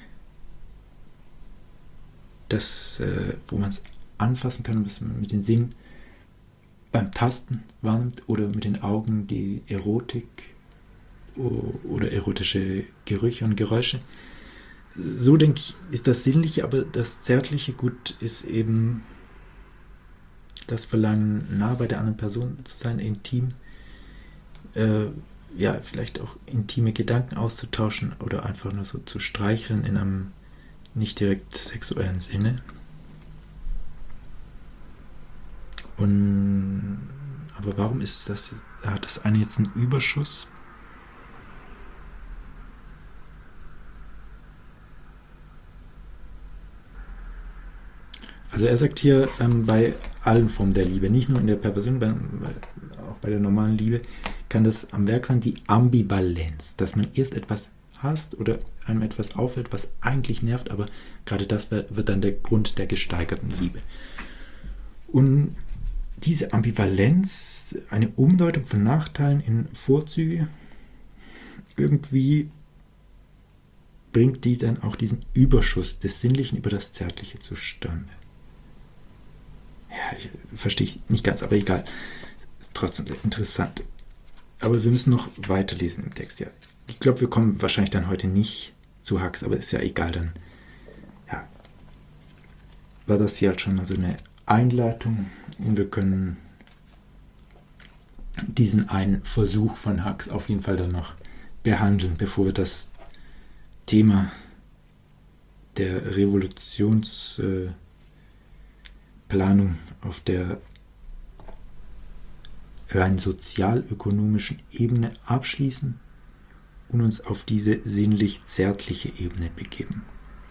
das, wo man es anfassen kann, was man mit den Sinnen beim Tasten wahrnimmt oder mit den Augen die Erotik oder erotische Gerüche und Geräusche. So denke ich, ist das Sinnliche, aber das Zärtliche Gut ist eben das Verlangen, nah bei der anderen Person zu sein, intim, vielleicht auch intime Gedanken auszutauschen oder einfach nur so zu streicheln in einem nicht direkt sexuellen Sinne. Aber warum hat das eine jetzt einen Überschuss? Also er sagt hier, bei allen Formen der Liebe, nicht nur in der Perversion, auch bei der normalen Liebe, kann das am Werk sein, die Ambivalenz, dass man erst etwas hasst oder einem etwas auffällt, was eigentlich nervt, aber gerade das wird dann der Grund der gesteigerten Liebe. Und diese Ambivalenz, eine Umdeutung von Nachteilen in Vorzüge, irgendwie bringt die dann auch diesen Überschuss des Sinnlichen über das Zärtliche zustande. Ja, verstehe ich nicht ganz, aber egal. Ist trotzdem sehr interessant. Aber wir müssen noch weiterlesen im Text. Ja. Ich glaube, wir kommen wahrscheinlich dann heute nicht zu Hux, aber ist ja egal. Dann war das hier halt schon mal so eine Einleitung und wir können diesen einen Versuch von Hux auf jeden Fall dann noch behandeln, bevor wir das Thema der Revolutionsplanung auf der rein sozialökonomischen Ebene abschließen und uns auf diese sinnlich-zärtliche Ebene begeben.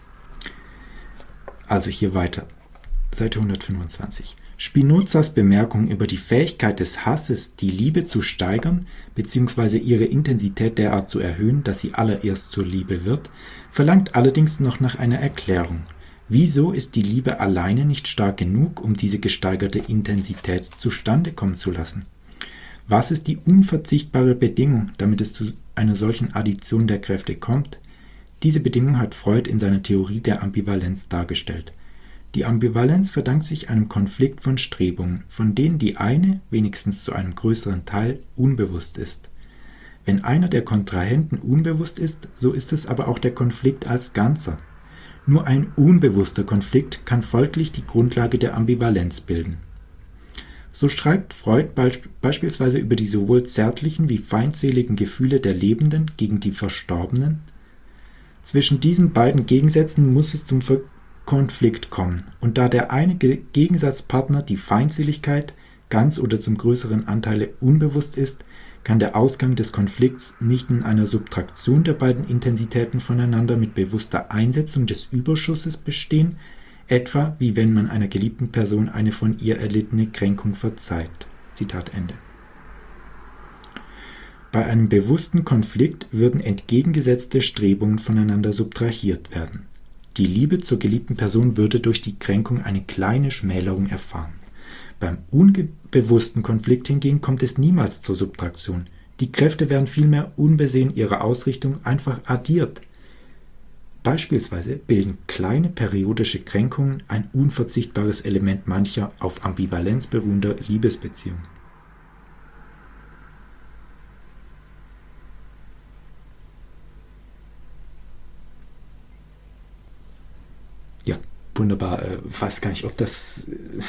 Also hier weiter, Seite 125. Spinozas Bemerkung über die Fähigkeit des Hasses, die Liebe zu steigern bzw. ihre Intensität derart zu erhöhen, dass sie allererst zur Liebe wird, verlangt allerdings noch nach einer Erklärung. Wieso ist die Liebe alleine nicht stark genug, um diese gesteigerte Intensität zustande kommen zu lassen? Was ist die unverzichtbare Bedingung, damit es zu einer solchen Addition der Kräfte kommt? Diese Bedingung hat Freud in seiner Theorie der Ambivalenz dargestellt. Die Ambivalenz verdankt sich einem Konflikt von Strebungen, von denen die eine, wenigstens zu einem größeren Teil, unbewusst ist. Wenn einer der Kontrahenten unbewusst ist, so ist es aber auch der Konflikt als Ganzer. Nur ein unbewusster Konflikt kann folglich die Grundlage der Ambivalenz bilden. So schreibt Freud beispielsweise über die sowohl zärtlichen wie feindseligen Gefühle der Lebenden gegen die Verstorbenen. Zwischen diesen beiden Gegensätzen muss es zum Konflikt kommen, und da der eine Gegensatzpartner, die Feindseligkeit, ganz oder zum größeren Anteile unbewusst ist, kann der Ausgang des Konflikts nicht in einer Subtraktion der beiden Intensitäten voneinander mit bewusster Einsetzung des Überschusses bestehen, etwa wie wenn man einer geliebten Person eine von ihr erlittene Kränkung verzeiht. Zitat Ende. Bei einem bewussten Konflikt würden entgegengesetzte Strebungen voneinander subtrahiert werden. Die Liebe zur geliebten Person würde durch die Kränkung eine kleine Schmälerung erfahren. Beim unbewussten Konflikt hingegen kommt es niemals zur Subtraktion. Die Kräfte werden vielmehr unbesehen ihrer Ausrichtung einfach addiert. Beispielsweise bilden kleine periodische Kränkungen ein unverzichtbares Element mancher auf Ambivalenz beruhender Liebesbeziehungen. Ja, wunderbar. Weiß gar nicht, ob das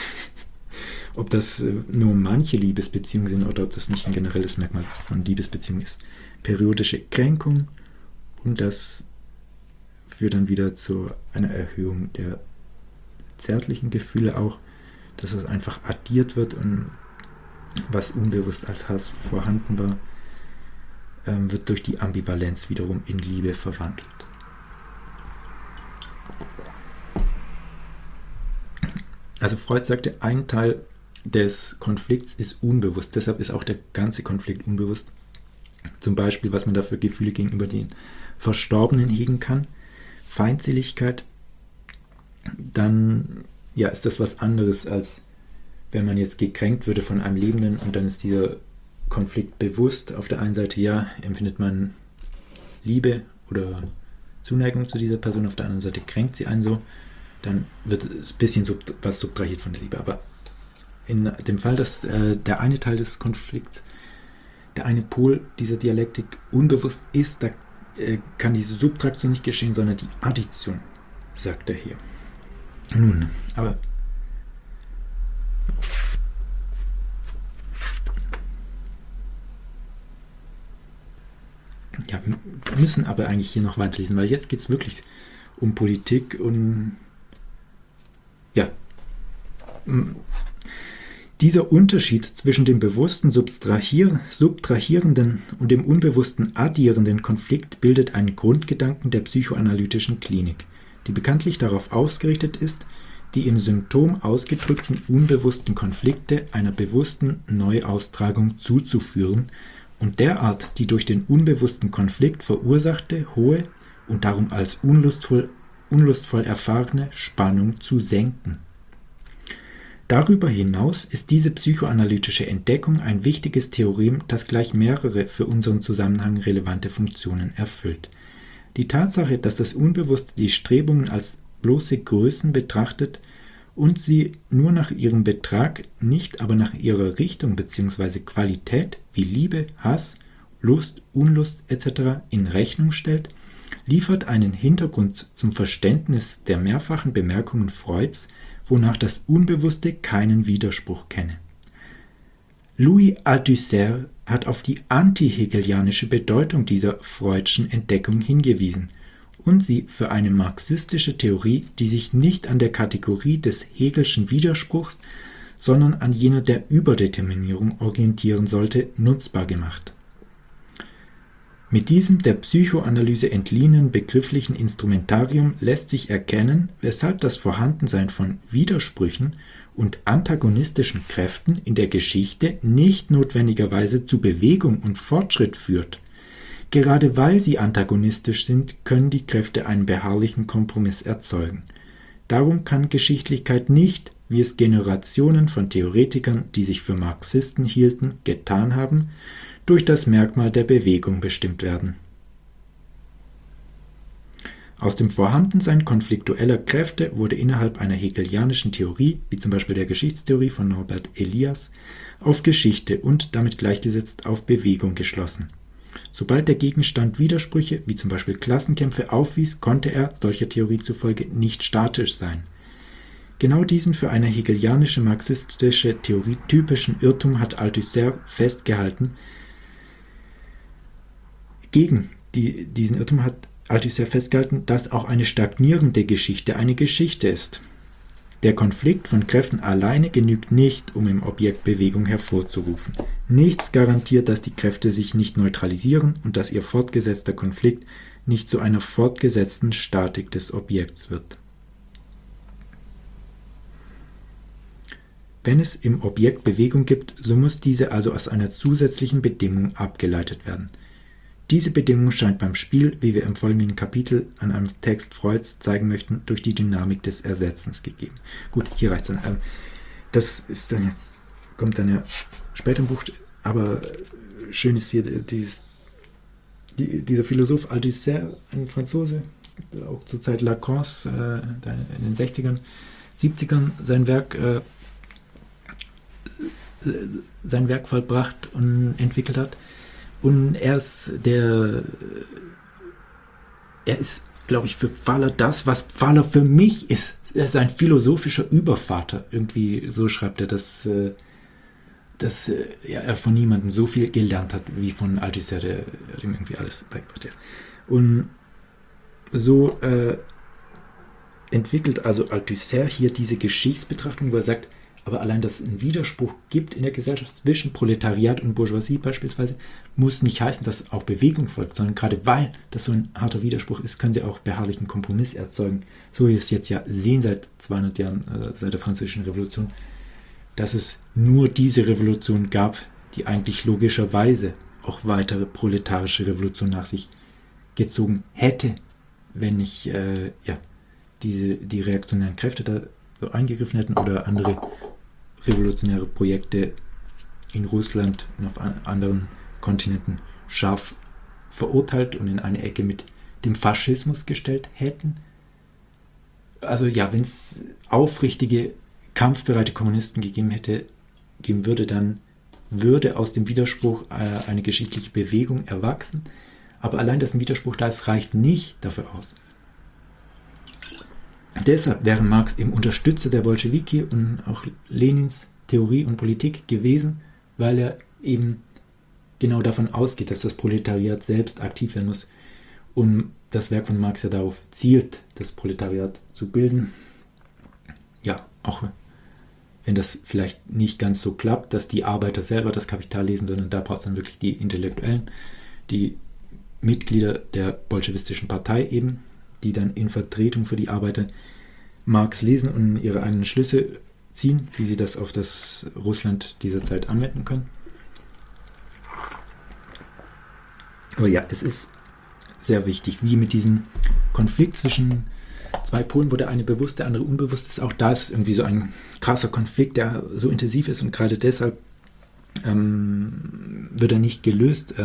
nur manche Liebesbeziehungen sind oder ob das nicht ein generelles Merkmal von Liebesbeziehungen ist. Periodische Kränkung, und das führt dann wieder zu einer Erhöhung der zärtlichen Gefühle auch, dass es einfach addiert wird und was unbewusst als Hass vorhanden war, wird durch die Ambivalenz wiederum in Liebe verwandelt. Also Freud sagte, ein Teil des Konflikts ist unbewusst. Deshalb ist auch der ganze Konflikt unbewusst. Zum Beispiel, was man da für Gefühle gegenüber den Verstorbenen hegen kann. Feindseligkeit, dann ist das was anderes, als wenn man jetzt gekränkt würde von einem Lebenden und dann ist dieser Konflikt bewusst. Auf der einen Seite empfindet man Liebe oder Zuneigung zu dieser Person, auf der anderen Seite kränkt sie einen so, dann wird es ein bisschen was subtrahiert von der Liebe. Aber in dem Fall, dass der eine Teil des Konflikts, der eine Pol dieser Dialektik unbewusst ist, da kann diese Subtraktion nicht geschehen, sondern die Addition, sagt er hier. Nun, aber wir müssen aber eigentlich hier noch weiterlesen, weil jetzt geht es wirklich um Politik und dieser Unterschied zwischen dem bewussten subtrahierenden und dem unbewussten addierenden Konflikt bildet einen Grundgedanken der psychoanalytischen Klinik, die bekanntlich darauf ausgerichtet ist, die im Symptom ausgedrückten unbewussten Konflikte einer bewussten Neuaustragung zuzuführen und derart die durch den unbewussten Konflikt verursachte, hohe und darum als unlustvoll erfahrene Spannung zu senken. Darüber hinaus ist diese psychoanalytische Entdeckung ein wichtiges Theorem, das gleich mehrere für unseren Zusammenhang relevante Funktionen erfüllt. Die Tatsache, dass das Unbewusste die Strebungen als bloße Größen betrachtet und sie nur nach ihrem Betrag, nicht aber nach ihrer Richtung bzw. Qualität wie Liebe, Hass, Lust, Unlust etc. in Rechnung stellt, liefert einen Hintergrund zum Verständnis der mehrfachen Bemerkungen Freuds, wonach das Unbewusste keinen Widerspruch kenne. Louis Althusser hat auf die anti-hegelianische Bedeutung dieser Freudschen Entdeckung hingewiesen und sie für eine marxistische Theorie, die sich nicht an der Kategorie des Hegelschen Widerspruchs, sondern an jener der Überdeterminierung orientieren sollte, nutzbar gemacht. Mit diesem der Psychoanalyse entliehenen begrifflichen Instrumentarium lässt sich erkennen, weshalb das Vorhandensein von Widersprüchen und antagonistischen Kräften in der Geschichte nicht notwendigerweise zu Bewegung und Fortschritt führt. Gerade weil sie antagonistisch sind, können die Kräfte einen beharrlichen Kompromiss erzeugen. Darum kann Geschichtlichkeit nicht, wie es Generationen von Theoretikern, die sich für Marxisten hielten, getan haben, durch das Merkmal der Bewegung bestimmt werden. Aus dem Vorhandensein konfliktueller Kräfte wurde innerhalb einer hegelianischen Theorie, wie zum Beispiel der Geschichtstheorie von Norbert Elias, auf Geschichte und damit gleichgesetzt auf Bewegung geschlossen. Sobald der Gegenstand Widersprüche, wie zum Beispiel Klassenkämpfe, aufwies, konnte er, solcher Theorie zufolge, nicht statisch sein. Genau diesen für eine hegelianische marxistische Theorie typischen Irrtum hat Althusser festgehalten. Gegen diesen Irrtum hat Althusser festgehalten, dass auch eine stagnierende Geschichte eine Geschichte ist. Der Konflikt von Kräften alleine genügt nicht, um im Objekt Bewegung hervorzurufen. Nichts garantiert, dass die Kräfte sich nicht neutralisieren und dass ihr fortgesetzter Konflikt nicht zu einer fortgesetzten Statik des Objekts wird. Wenn es im Objekt Bewegung gibt, so muss diese also aus einer zusätzlichen Bedingung abgeleitet werden. Diese Bedingung scheint beim Spiel, wie wir im folgenden Kapitel an einem Text Freuds zeigen möchten, durch die Dynamik des Ersetzens gegeben. Gut, hier reicht es dann. Das ist dann jetzt, kommt dann ja später im Buch, aber schön ist hier dieser Philosoph Althusser, ein Franzose, auch zur Zeit Lacans, in den 60ern, 70ern sein Werk vollbracht und entwickelt hat. Und er ist, glaube ich, für Pfaller das, was Pfaller für mich ist. Er ist ein philosophischer Übervater. Irgendwie so schreibt er, dass er von niemandem so viel gelernt hat, wie von Althusser, der ihm irgendwie alles beigebracht hat. Und so entwickelt also Althusser hier diese Geschichtsbetrachtung, wo er sagt, aber allein, dass es einen Widerspruch gibt in der Gesellschaft zwischen Proletariat und Bourgeoisie beispielsweise, muss nicht heißen, dass auch Bewegung folgt, sondern gerade weil das so ein harter Widerspruch ist, können sie auch beharrlichen Kompromiss erzeugen. So wie wir es jetzt ja sehen seit 200 Jahren, seit der Französischen Revolution, dass es nur diese Revolution gab, die eigentlich logischerweise auch weitere proletarische Revolutionen nach sich gezogen hätte, wenn nicht die reaktionären Kräfte da so eingegriffen hätten oder andere revolutionäre Projekte in Russland und auf anderen Kontinenten scharf verurteilt und in eine Ecke mit dem Faschismus gestellt hätten. Also ja, wenn es aufrichtige, kampfbereite Kommunisten geben würde, dann würde aus dem Widerspruch eine geschichtliche Bewegung erwachsen. Aber allein, dass ein Widerspruch da ist, reicht nicht dafür aus. Deshalb wäre Marx eben Unterstützer der Bolschewiki und auch Lenins Theorie und Politik gewesen, weil er eben genau davon ausgeht, dass das Proletariat selbst aktiv werden muss. Und das Werk von Marx ja darauf zielt, das Proletariat zu bilden. Ja, auch wenn das vielleicht nicht ganz so klappt, dass die Arbeiter selber das Kapital lesen, sondern da braucht es dann wirklich die Intellektuellen, die Mitglieder der bolschewistischen Partei eben, die dann in Vertretung für die Arbeiter Marx lesen und ihre eigenen Schlüsse ziehen, wie sie das auf das Russland dieser Zeit anwenden können. Aber ja, es ist sehr wichtig, wie mit diesem Konflikt zwischen zwei Polen, wo der eine bewusst, der andere unbewusst ist. Auch da ist irgendwie so ein krasser Konflikt, der so intensiv ist und gerade deshalb wird er nicht gelöst,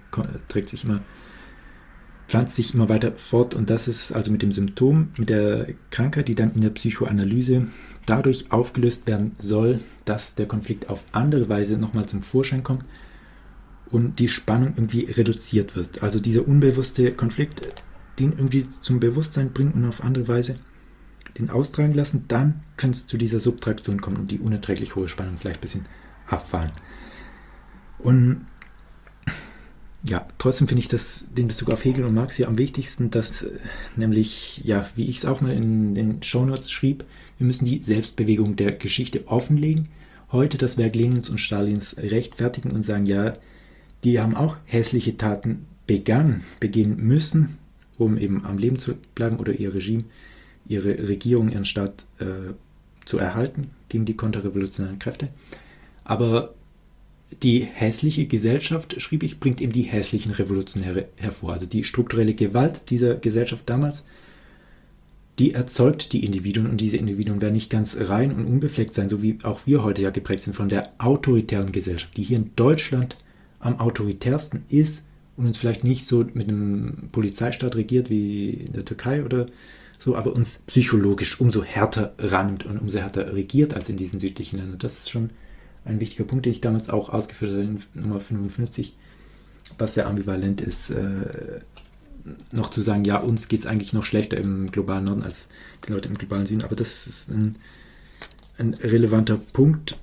pflanzt sich immer weiter fort und das ist also mit dem Symptom, mit der Krankheit, die dann in der Psychoanalyse dadurch aufgelöst werden soll, dass der Konflikt auf andere Weise nochmal zum Vorschein kommt und die Spannung irgendwie reduziert wird. Also dieser unbewusste Konflikt, den irgendwie zum Bewusstsein bringen und auf andere Weise den austragen lassen, dann kann es zu dieser Subtraktion kommen und die unerträglich hohe Spannung vielleicht ein bisschen abfallen. Und ja, trotzdem finde ich den Bezug auf Hegel und Marx hier am wichtigsten, dass nämlich, ja, wie ich es auch mal in den Shownotes schrieb, wir müssen die Selbstbewegung der Geschichte offenlegen, heute das Werk Lenins und Stalins rechtfertigen und sagen, ja, die haben auch hässliche Taten begehen müssen, um eben am Leben zu bleiben oder ihr Regime, ihre Regierung, ihren Staat zu erhalten gegen die konterrevolutionären Kräfte. Aber die hässliche Gesellschaft, schrieb ich, bringt eben die hässlichen Revolutionäre hervor. Also die strukturelle Gewalt dieser Gesellschaft damals, die erzeugt die Individuen und diese Individuen werden nicht ganz rein und unbefleckt sein, so wie auch wir heute ja geprägt sind von der autoritären Gesellschaft, die hier in Deutschland am autoritärsten ist und uns vielleicht nicht so mit einem Polizeistaat regiert wie in der Türkei oder so, aber uns psychologisch umso härter rannimmt und umso härter regiert als in diesen südlichen Ländern. Das ist schon ein wichtiger Punkt, den ich damals auch ausgeführt habe in Nummer 55, was sehr ambivalent ist, noch zu sagen, ja, uns geht es eigentlich noch schlechter im globalen Norden als die Leute im globalen Süden, aber das ist ein relevanter Punkt,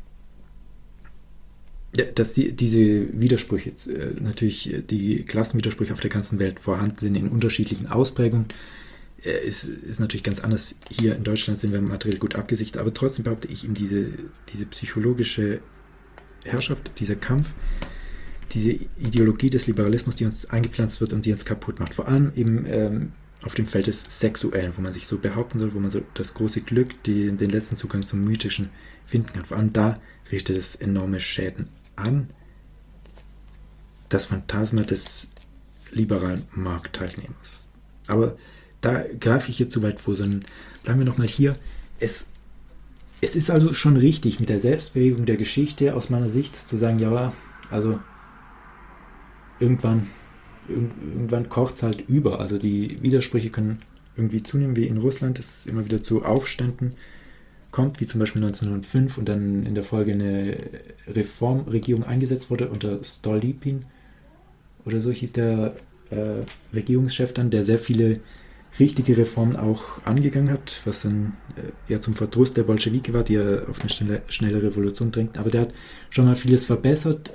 dass diese Widersprüche, natürlich die Klassenwidersprüche auf der ganzen Welt vorhanden sind in unterschiedlichen Ausprägungen, ist natürlich ganz anders. Hier in Deutschland sind wir materiell gut abgesichert, aber trotzdem behaupte ich eben diese psychologische Herrschaft, dieser Kampf, diese Ideologie des Liberalismus, die uns eingepflanzt wird und die uns kaputt macht. Vor allem eben auf dem Feld des Sexuellen, wo man sich so behaupten soll, wo man so das große Glück, den letzten Zugang zum Mythischen finden kann. Vor allem da richtet es enorme Schäden an. Das Phantasma des liberalen Marktteilnehmers. Aber da greife ich hier zu weit vor, sondern bleiben wir nochmal hier. Es ist also schon richtig, mit der Selbstbewegung der Geschichte aus meiner Sicht zu sagen, ja, also irgendwann kocht es halt über. Also die Widersprüche können irgendwie zunehmen, wie in Russland es immer wieder zu Aufständen kommt, wie zum Beispiel 1905 und dann in der Folge eine Reformregierung eingesetzt wurde unter Stolypin oder so hieß der Regierungschef dann, der sehr viele richtige Reformen auch angegangen hat, was dann eher zum Verdruss der Bolschewiki war, die ja auf eine schnelle Revolution drängten. Aber der hat schon mal vieles verbessert,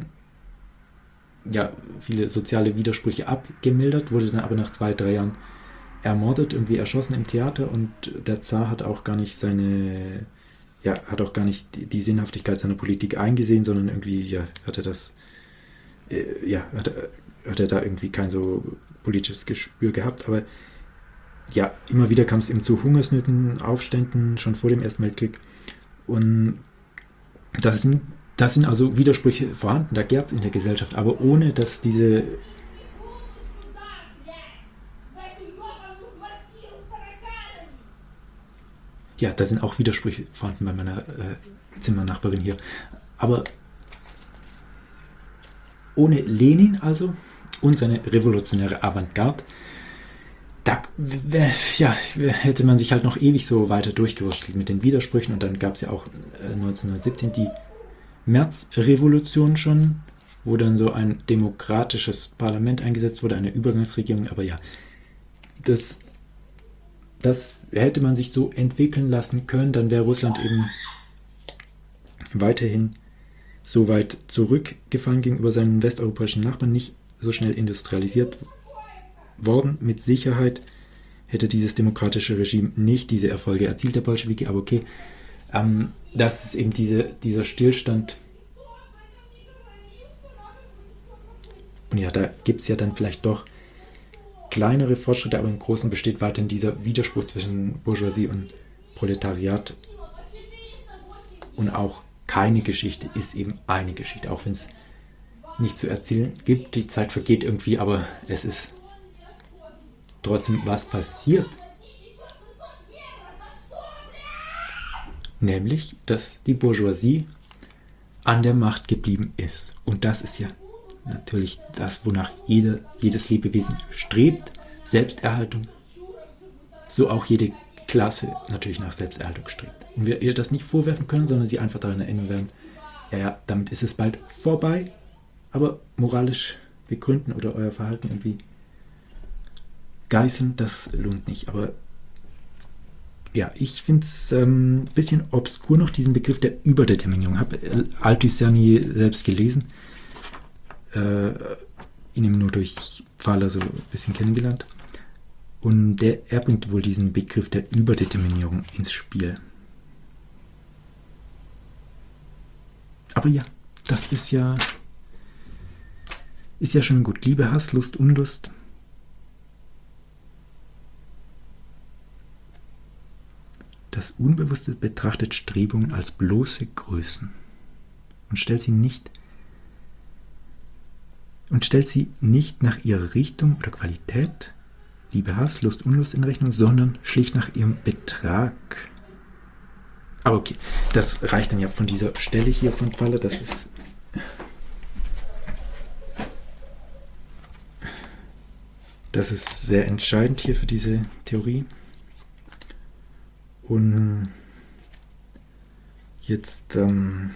viele soziale Widersprüche abgemildert, wurde dann aber nach 2-3 Jahren ermordet, irgendwie erschossen im Theater und der Zar hat auch gar nicht die Sinnhaftigkeit seiner Politik eingesehen, sondern irgendwie hat er da irgendwie kein so politisches Gespür gehabt, aber immer wieder kam es eben zu Hungersnöten, Aufständen, schon vor dem Ersten Weltkrieg und Da sind also Widersprüche vorhanden, da gärt es in der Gesellschaft, aber ohne dass diese. Ja, da sind auch Widersprüche vorhanden bei meiner Zimmernachbarin hier. Aber ohne Lenin also und seine revolutionäre Avantgarde, da hätte man sich halt noch ewig so weiter durchgewurschtelt mit den Widersprüchen. Und dann gab es ja auch 1917 die Märzrevolution schon, wo dann so ein demokratisches Parlament eingesetzt wurde, eine Übergangsregierung. Aber ja, das hätte man sich so entwickeln lassen können, dann wäre Russland eben weiterhin so weit zurückgefallen gegenüber seinen westeuropäischen Nachbarn, nicht so schnell industrialisiert worden. Mit Sicherheit hätte dieses demokratische Regime nicht diese Erfolge erzielt, der Bolschewiki, aber okay, das ist eben dieser Stillstand. Und ja, da gibt es ja dann vielleicht doch kleinere Fortschritte, aber im Großen besteht weiterhin dieser Widerspruch zwischen Bourgeoisie und Proletariat. Und auch keine Geschichte ist eben eine Geschichte, auch wenn es nicht zu erzählen gibt. Die Zeit vergeht irgendwie, aber es ist trotzdem was passiert. Nämlich, dass die Bourgeoisie an der Macht geblieben ist. Und das ist ja natürlich das, wonach jedes Lebewesen strebt, Selbsterhaltung, so auch jede Klasse natürlich nach Selbsterhaltung strebt. Und wir ihr das nicht vorwerfen können, sondern sie einfach daran erinnern werden, ja, damit ist es bald vorbei, aber moralisch begründen oder euer Verhalten irgendwie geißeln, das lohnt nicht. Aber ja, ich finde es ein bisschen obskur noch, diesen Begriff der Überdeterminierung. Ich habe Althusser nie selbst gelesen, ihn eben nur durch Pfahler so ein bisschen kennengelernt. Und er bringt wohl diesen Begriff der Überdeterminierung ins Spiel. Aber ja, das ist ja schon gut. Liebe, Hass, Lust, Unlust. Das Unbewusste betrachtet Strebungen als bloße Größen und stellt sie nicht nach ihrer Richtung oder Qualität, Liebe, Hass, Lust, Unlust in Rechnung, sondern schlicht nach ihrem Betrag. Aber okay, das reicht dann ja von dieser Stelle hier von Pfahler, das ist sehr entscheidend hier für diese Theorie. Und jetzt reden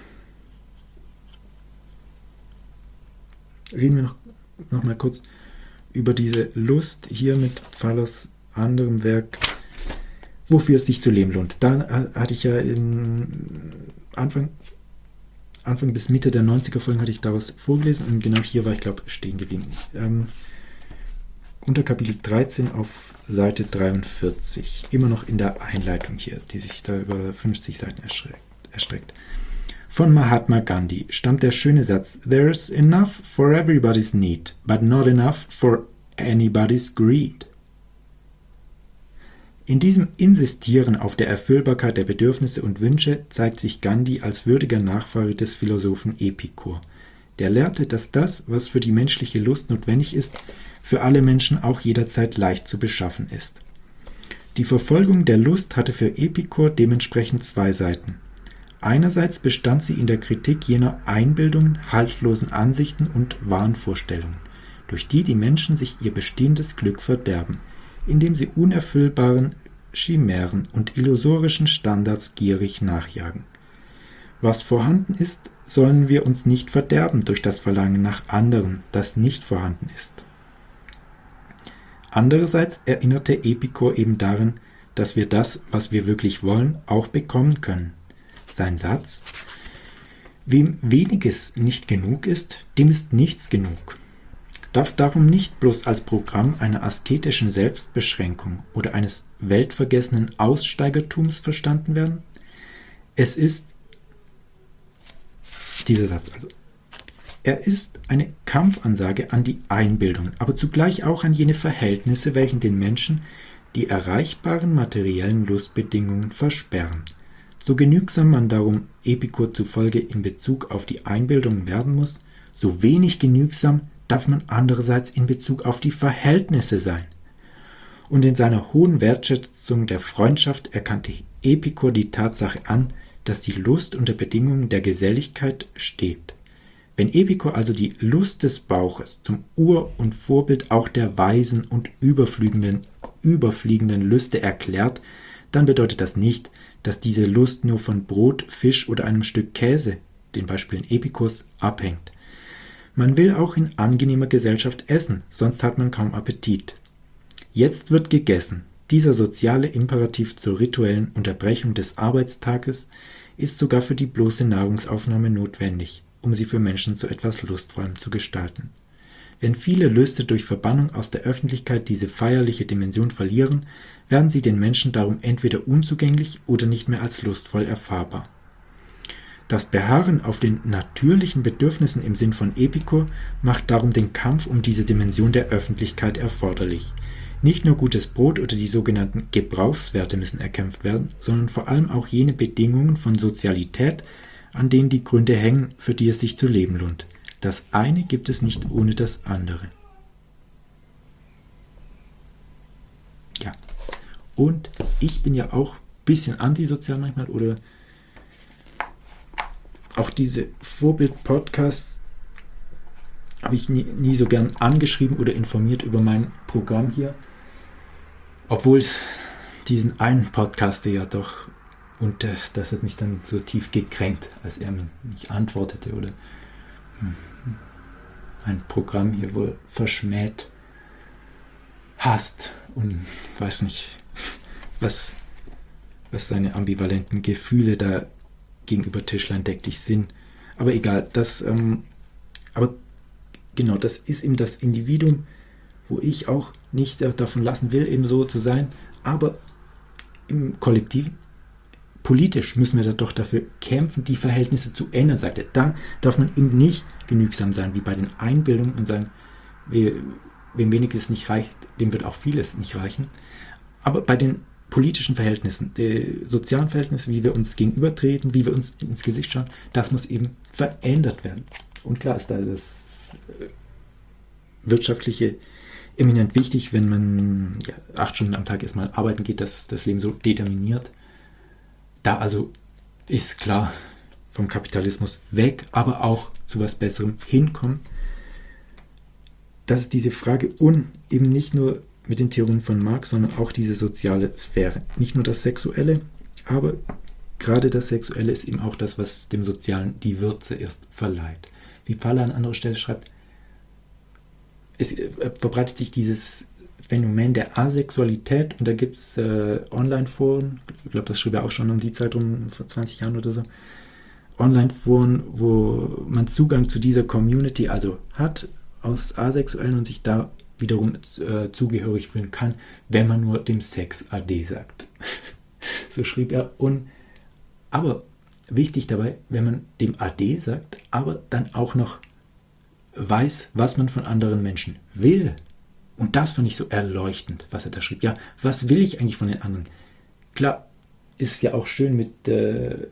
wir noch mal kurz über diese Lust hier mit Pfahlers anderem Werk, wofür es sich zu leben lohnt. Da hatte ich ja Anfang bis Mitte der 90er Folgen hatte ich daraus vorgelesen und genau hier war ich, glaube ich, stehen geblieben. Unter Kapitel 13 auf Seite 43, immer noch in der Einleitung hier, die sich da über 50 Seiten erstreckt. Von Mahatma Gandhi stammt der schöne Satz: There's enough for everybody's need, but not enough for anybody's greed. In diesem Insistieren auf der Erfüllbarkeit der Bedürfnisse und Wünsche zeigt sich Gandhi als würdiger Nachfahre des Philosophen Epikur, der lehrte, dass das, was für die menschliche Lust notwendig ist, für alle Menschen auch jederzeit leicht zu beschaffen ist. Die Verfolgung der Lust hatte für Epikur dementsprechend zwei Seiten. Einerseits bestand sie in der Kritik jener Einbildungen, haltlosen Ansichten und Wahnvorstellungen, durch die die Menschen sich ihr bestehendes Glück verderben, indem sie unerfüllbaren Chimären und illusorischen Standards gierig nachjagen. Was vorhanden ist, sollen wir uns nicht verderben durch das Verlangen nach anderem, das nicht vorhanden ist. Andererseits erinnerte Epikur eben daran, dass wir das, was wir wirklich wollen, auch bekommen können. Sein Satz: Wem weniges nicht genug ist, dem ist nichts genug, darf darum nicht bloß als Programm einer asketischen Selbstbeschränkung oder eines weltvergessenen Aussteigertums verstanden werden. Es ist dieser Satz also. Er ist eine Kampfansage an die Einbildung, aber zugleich auch an jene Verhältnisse, welche den Menschen die erreichbaren materiellen Lustbedingungen versperren. So genügsam man darum Epikur zufolge in Bezug auf die Einbildung werden muss, so wenig genügsam darf man andererseits in Bezug auf die Verhältnisse sein. Und in seiner hohen Wertschätzung der Freundschaft erkannte Epikur die Tatsache an, dass die Lust unter Bedingungen der Geselligkeit steht. Wenn Epikur also die Lust des Bauches zum Ur- und Vorbild auch der weisen und überfliegenden Lüste erklärt, dann bedeutet das nicht, dass diese Lust nur von Brot, Fisch oder einem Stück Käse, den Beispielen Epikurs, abhängt. Man will auch in angenehmer Gesellschaft essen, sonst hat man kaum Appetit. Jetzt wird gegessen. Dieser soziale Imperativ zur rituellen Unterbrechung des Arbeitstages ist sogar für die bloße Nahrungsaufnahme notwendig, um sie für Menschen zu etwas Lustvollem zu gestalten. Wenn viele Lüste durch Verbannung aus der Öffentlichkeit diese feierliche Dimension verlieren, werden sie den Menschen darum entweder unzugänglich oder nicht mehr als lustvoll erfahrbar. Das Beharren auf den natürlichen Bedürfnissen im Sinn von Epikur macht darum den Kampf um diese Dimension der Öffentlichkeit erforderlich. Nicht nur gutes Brot oder die sogenannten Gebrauchswerte müssen erkämpft werden, sondern vor allem auch jene Bedingungen von Sozialität, an denen die Gründe hängen, für die es sich zu leben lohnt. Das eine gibt es nicht ohne das andere. Ja, und ich bin ja auch ein bisschen antisozial manchmal, oder auch diese Vorbild-Podcasts habe ich nie so gern angeschrieben oder informiert über mein Programm hier. Obwohl es diesen einen Podcaster ja doch, und das hat mich dann so tief gekränkt, als er mir nicht antwortete oder ein Programm hier wohl verschmäht, hasst und weiß nicht, was seine ambivalenten Gefühle da gegenüber Tischlein deck dich sind. Aber egal, aber genau, das ist eben das Individuum, wo ich auch nicht davon lassen will, eben so zu sein, aber im Kollektiv, politisch müssen wir da doch dafür kämpfen, die Verhältnisse zu ändern, sagt er. Dann darf man eben nicht genügsam sein, wie bei den Einbildungen und sagen, wem weniges nicht reicht, dem wird auch vieles nicht reichen. Aber bei den politischen Verhältnissen, die sozialen Verhältnisse, wie wir uns gegenübertreten, wie wir uns ins Gesicht schauen, das muss eben verändert werden. Und klar ist da das wirtschaftliche eminent wichtig, wenn man 8 Stunden am Tag erstmal arbeiten geht, dass das Leben so determiniert. Da also ist klar vom Kapitalismus weg, aber auch zu was Besserem hinkommen. Das ist diese Frage und eben nicht nur mit den Theorien von Marx, sondern auch diese soziale Sphäre. Nicht nur das Sexuelle, aber gerade das Sexuelle ist eben auch das, was dem Sozialen die Würze erst verleiht. Wie Pfaller an anderer Stelle schreibt, es verbreitet sich dieses Phänomen der Asexualität und da gibt es Online-Foren, ich glaube, das schrieb er auch schon um die Zeit rum, vor 20 Jahren oder so, Online-Foren, wo man Zugang zu dieser Community also hat aus Asexuellen und sich da wiederum zugehörig fühlen kann, wenn man nur dem Sex AD sagt. So schrieb er. Aber wichtig dabei, wenn man dem AD sagt, aber dann auch noch weiß, was man von anderen Menschen will. Und das fand ich so erleuchtend, was er da schrieb. Ja, was will ich eigentlich von den anderen? Klar, ist ja auch schön mit für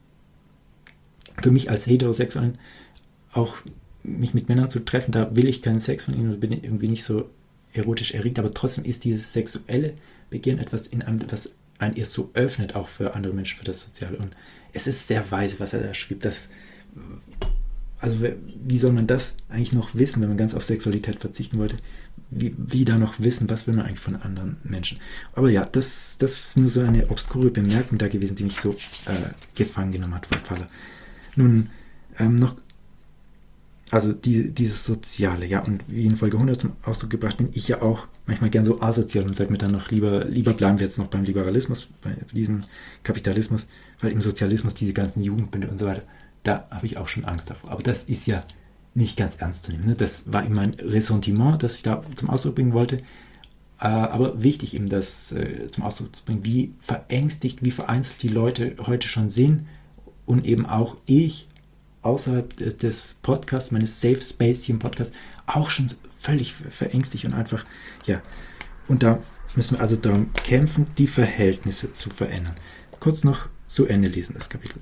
mich als Heterosexuellen auch mich mit Männern zu treffen, da will ich keinen Sex von ihnen und bin irgendwie nicht so erotisch erregt, aber trotzdem ist dieses sexuelle Begehren etwas in einem, was einen erst so öffnet, auch für andere Menschen, für das Soziale. Und es ist sehr weise, was er da schrieb. Also wie soll man das eigentlich noch wissen, wenn man ganz auf Sexualität verzichten wollte? Wie da noch wissen, was will man eigentlich von anderen Menschen? Aber ja, das ist nur so eine obskure Bemerkung da gewesen, die mich so gefangen genommen hat von Pfaller. Nun, noch, also dieses Soziale, ja, und wie in Folge 100 zum Ausdruck gebracht, bin ich ja auch manchmal gern so asozial und sage mir dann noch, lieber bleiben wir jetzt noch beim Liberalismus, bei diesem Kapitalismus, weil im Sozialismus diese ganzen Jugendbünde und so weiter, da habe ich auch schon Angst davor. Aber das ist ja nicht ganz ernst zu nehmen. Ne? Das war eben mein Ressentiment, das ich da zum Ausdruck bringen wollte. Aber wichtig eben das zum Ausdruck zu bringen, wie verängstigt, wie vereinzelt die Leute heute schon sind und eben auch ich außerhalb des Podcasts, meines Safe Space hier im Podcast, auch schon völlig verängstigt und einfach, ja. Und da müssen wir also darum kämpfen, die Verhältnisse zu verändern. Kurz noch zu Ende lesen, das Kapitel.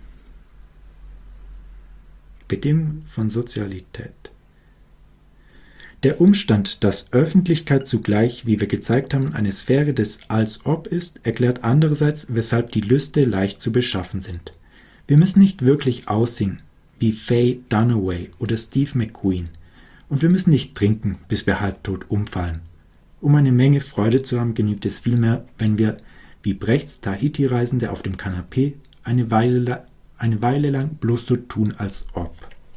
Beginn von Sozialität. Der Umstand, dass Öffentlichkeit zugleich, wie wir gezeigt haben, eine Sphäre des Als-Ob ist, erklärt andererseits, weshalb die Lüste leicht zu beschaffen sind. Wir müssen nicht wirklich aussehen, wie Faye Dunaway oder Steve McQueen. Und wir müssen nicht trinken, bis wir halbtot umfallen. Um eine Menge Freude zu haben, genügt es vielmehr, wenn wir, wie Brechts Tahiti-Reisende auf dem Kanapee, eine Weile lang bloß so tun, als ob.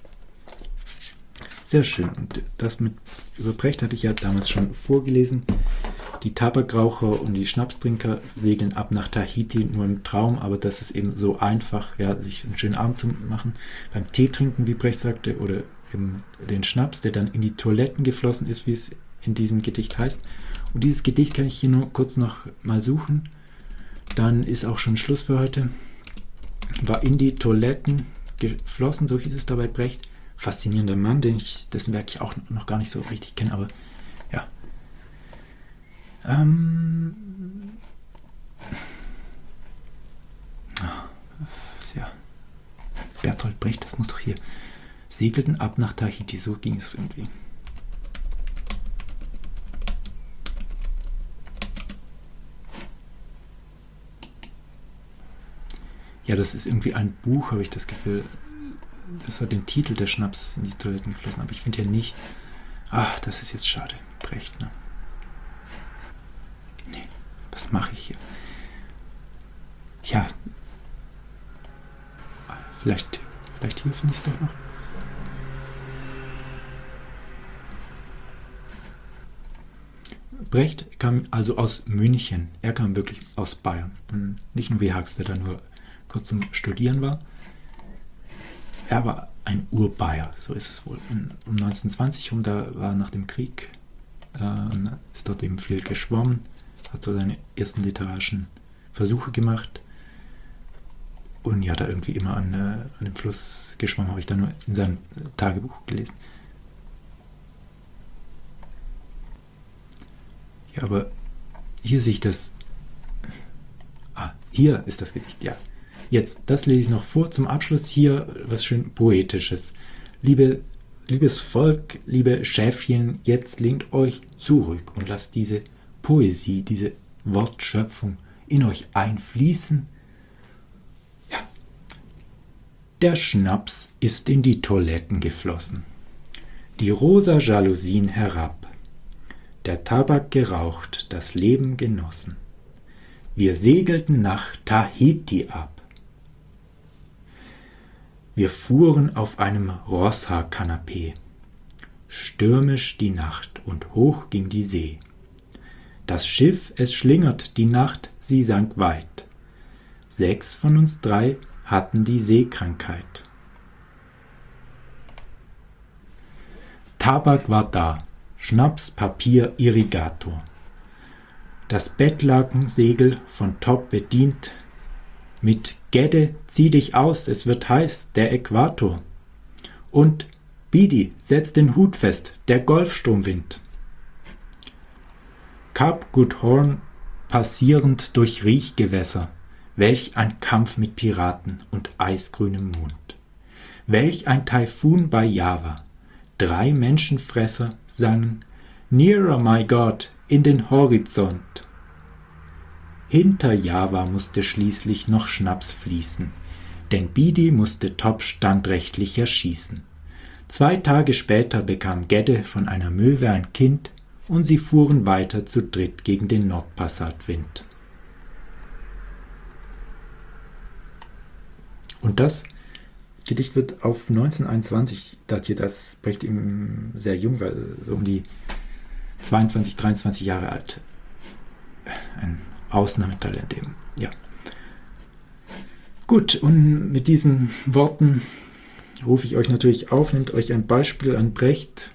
Sehr schön. Und das mit über Brecht hatte ich ja damals schon vorgelesen. Die Tabakraucher und die Schnapstrinker segeln ab nach Tahiti nur im Traum, aber das ist eben so einfach, ja, sich einen schönen Abend zu machen. Beim Tee trinken, wie Brecht sagte, oder eben den Schnaps, der dann in die Toiletten geflossen ist, wie es in diesem Gedicht heißt. Und dieses Gedicht kann ich hier nur kurz noch mal suchen. Dann ist auch schon Schluss für heute. War in die Toiletten geflossen, so hieß es da bei Brecht. Faszinierender Mann, dessen Werk ich auch noch gar nicht so richtig kenne, aber ja. Ja. Bertolt Brecht, das muss doch hier. Segelten ab nach Tahiti, so ging es irgendwie. Ja, das ist irgendwie ein Buch, habe ich das Gefühl. Das hat den Titel Der Schnaps in die Toiletten geflossen, aber ich finde ja nicht. Ach, das ist jetzt schade. Brecht, ne? Nee, was mache ich hier? Ja. Vielleicht hier finde ich es doch noch. Brecht kam also aus München. Er kam wirklich aus Bayern. Und nicht nur wie Hax, der da nur kurz zum Studieren war. Er war ein Urbayer, so ist es wohl. Um 1920 rum, da war nach dem Krieg, ist dort eben viel geschwommen, hat so seine ersten literarischen Versuche gemacht. Und ja, da irgendwie immer an dem Fluss geschwommen, habe ich da nur in seinem Tagebuch gelesen. Ja, aber hier sehe ich das. Hier ist das Gedicht, ja. Jetzt, das lese ich noch vor. Zum Abschluss hier was schön Poetisches. Liebes Volk, liebe Schäfchen, jetzt lehnt euch zurück und lasst diese Poesie, diese Wortschöpfung in euch einfließen. Ja. Der Schnaps ist in die Toiletten geflossen. Die rosa Jalousien herab. Der Tabak geraucht, das Leben genossen. Wir segelten nach Tahiti ab. Wir fuhren auf einem Rosshaar-Kanapee. Stürmisch die Nacht und hoch ging die See. Das Schiff, es schlingert die Nacht, sie sank weit. 6 von uns 3 hatten die Seekrankheit. Tabak war da, Schnaps, Papier, Irrigator. Das Bettlakensegel von Top bedient. Mit Gedde, zieh dich aus, es wird heiß, der Äquator. Und Bidi, setz den Hut fest, der Golfstromwind. Kap Good Horn passierend durch Riechgewässer. Welch ein Kampf mit Piraten und eisgrünem Mond. Welch ein Taifun bei Java. 3 Menschenfresser sangen Nearer, my God, in den Horizont. Hinter Java musste schließlich noch Schnaps fließen, denn Bidi musste Top standrechtlich erschießen. 2 Tage später bekam Gedde von einer Möwe ein Kind und sie fuhren weiter zu dritt gegen den Nordpassatwind. Und das Gedicht wird auf 1921 datiert, als Brecht eben sehr jung war, so um die 22, 23 Jahre alt. Ein Ausnahmetalent eben, ja. Gut, und mit diesen Worten rufe ich euch natürlich auf, nehmt euch ein Beispiel an Brecht,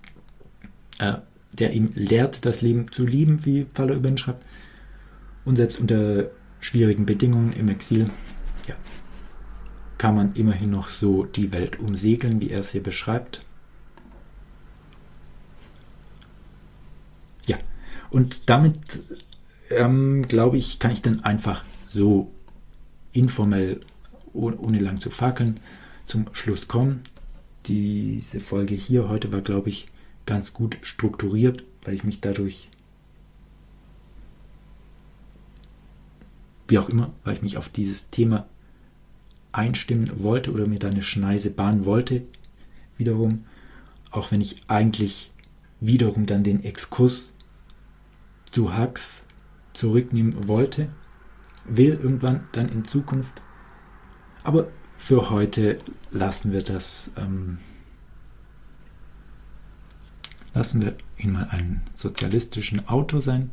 der ihm lehrt, das Leben zu lieben, wie Pfaller über ihn schreibt, und selbst unter schwierigen Bedingungen im Exil, ja, kann man immerhin noch so die Welt umsegeln, wie er es hier beschreibt. Ja, und damit glaube ich, kann ich dann einfach so informell, ohne lang zu fackeln, zum Schluss kommen. Diese Folge hier heute war, glaube ich, ganz gut strukturiert, weil ich mich dadurch, wie auch immer, weil ich mich auf dieses Thema einstimmen wollte oder mir da eine Schneise bahnen wollte, wiederum, auch wenn ich eigentlich wiederum dann den Exkurs zu Hux zurücknehmen wollte, will irgendwann dann in Zukunft. Aber für heute lassen wir das, lassen wir ihn mal einen sozialistischen Autor sein.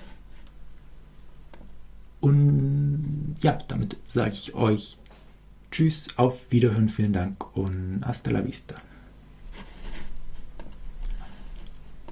Und ja, damit sage ich euch Tschüss, auf Wiederhören, vielen Dank und hasta la vista.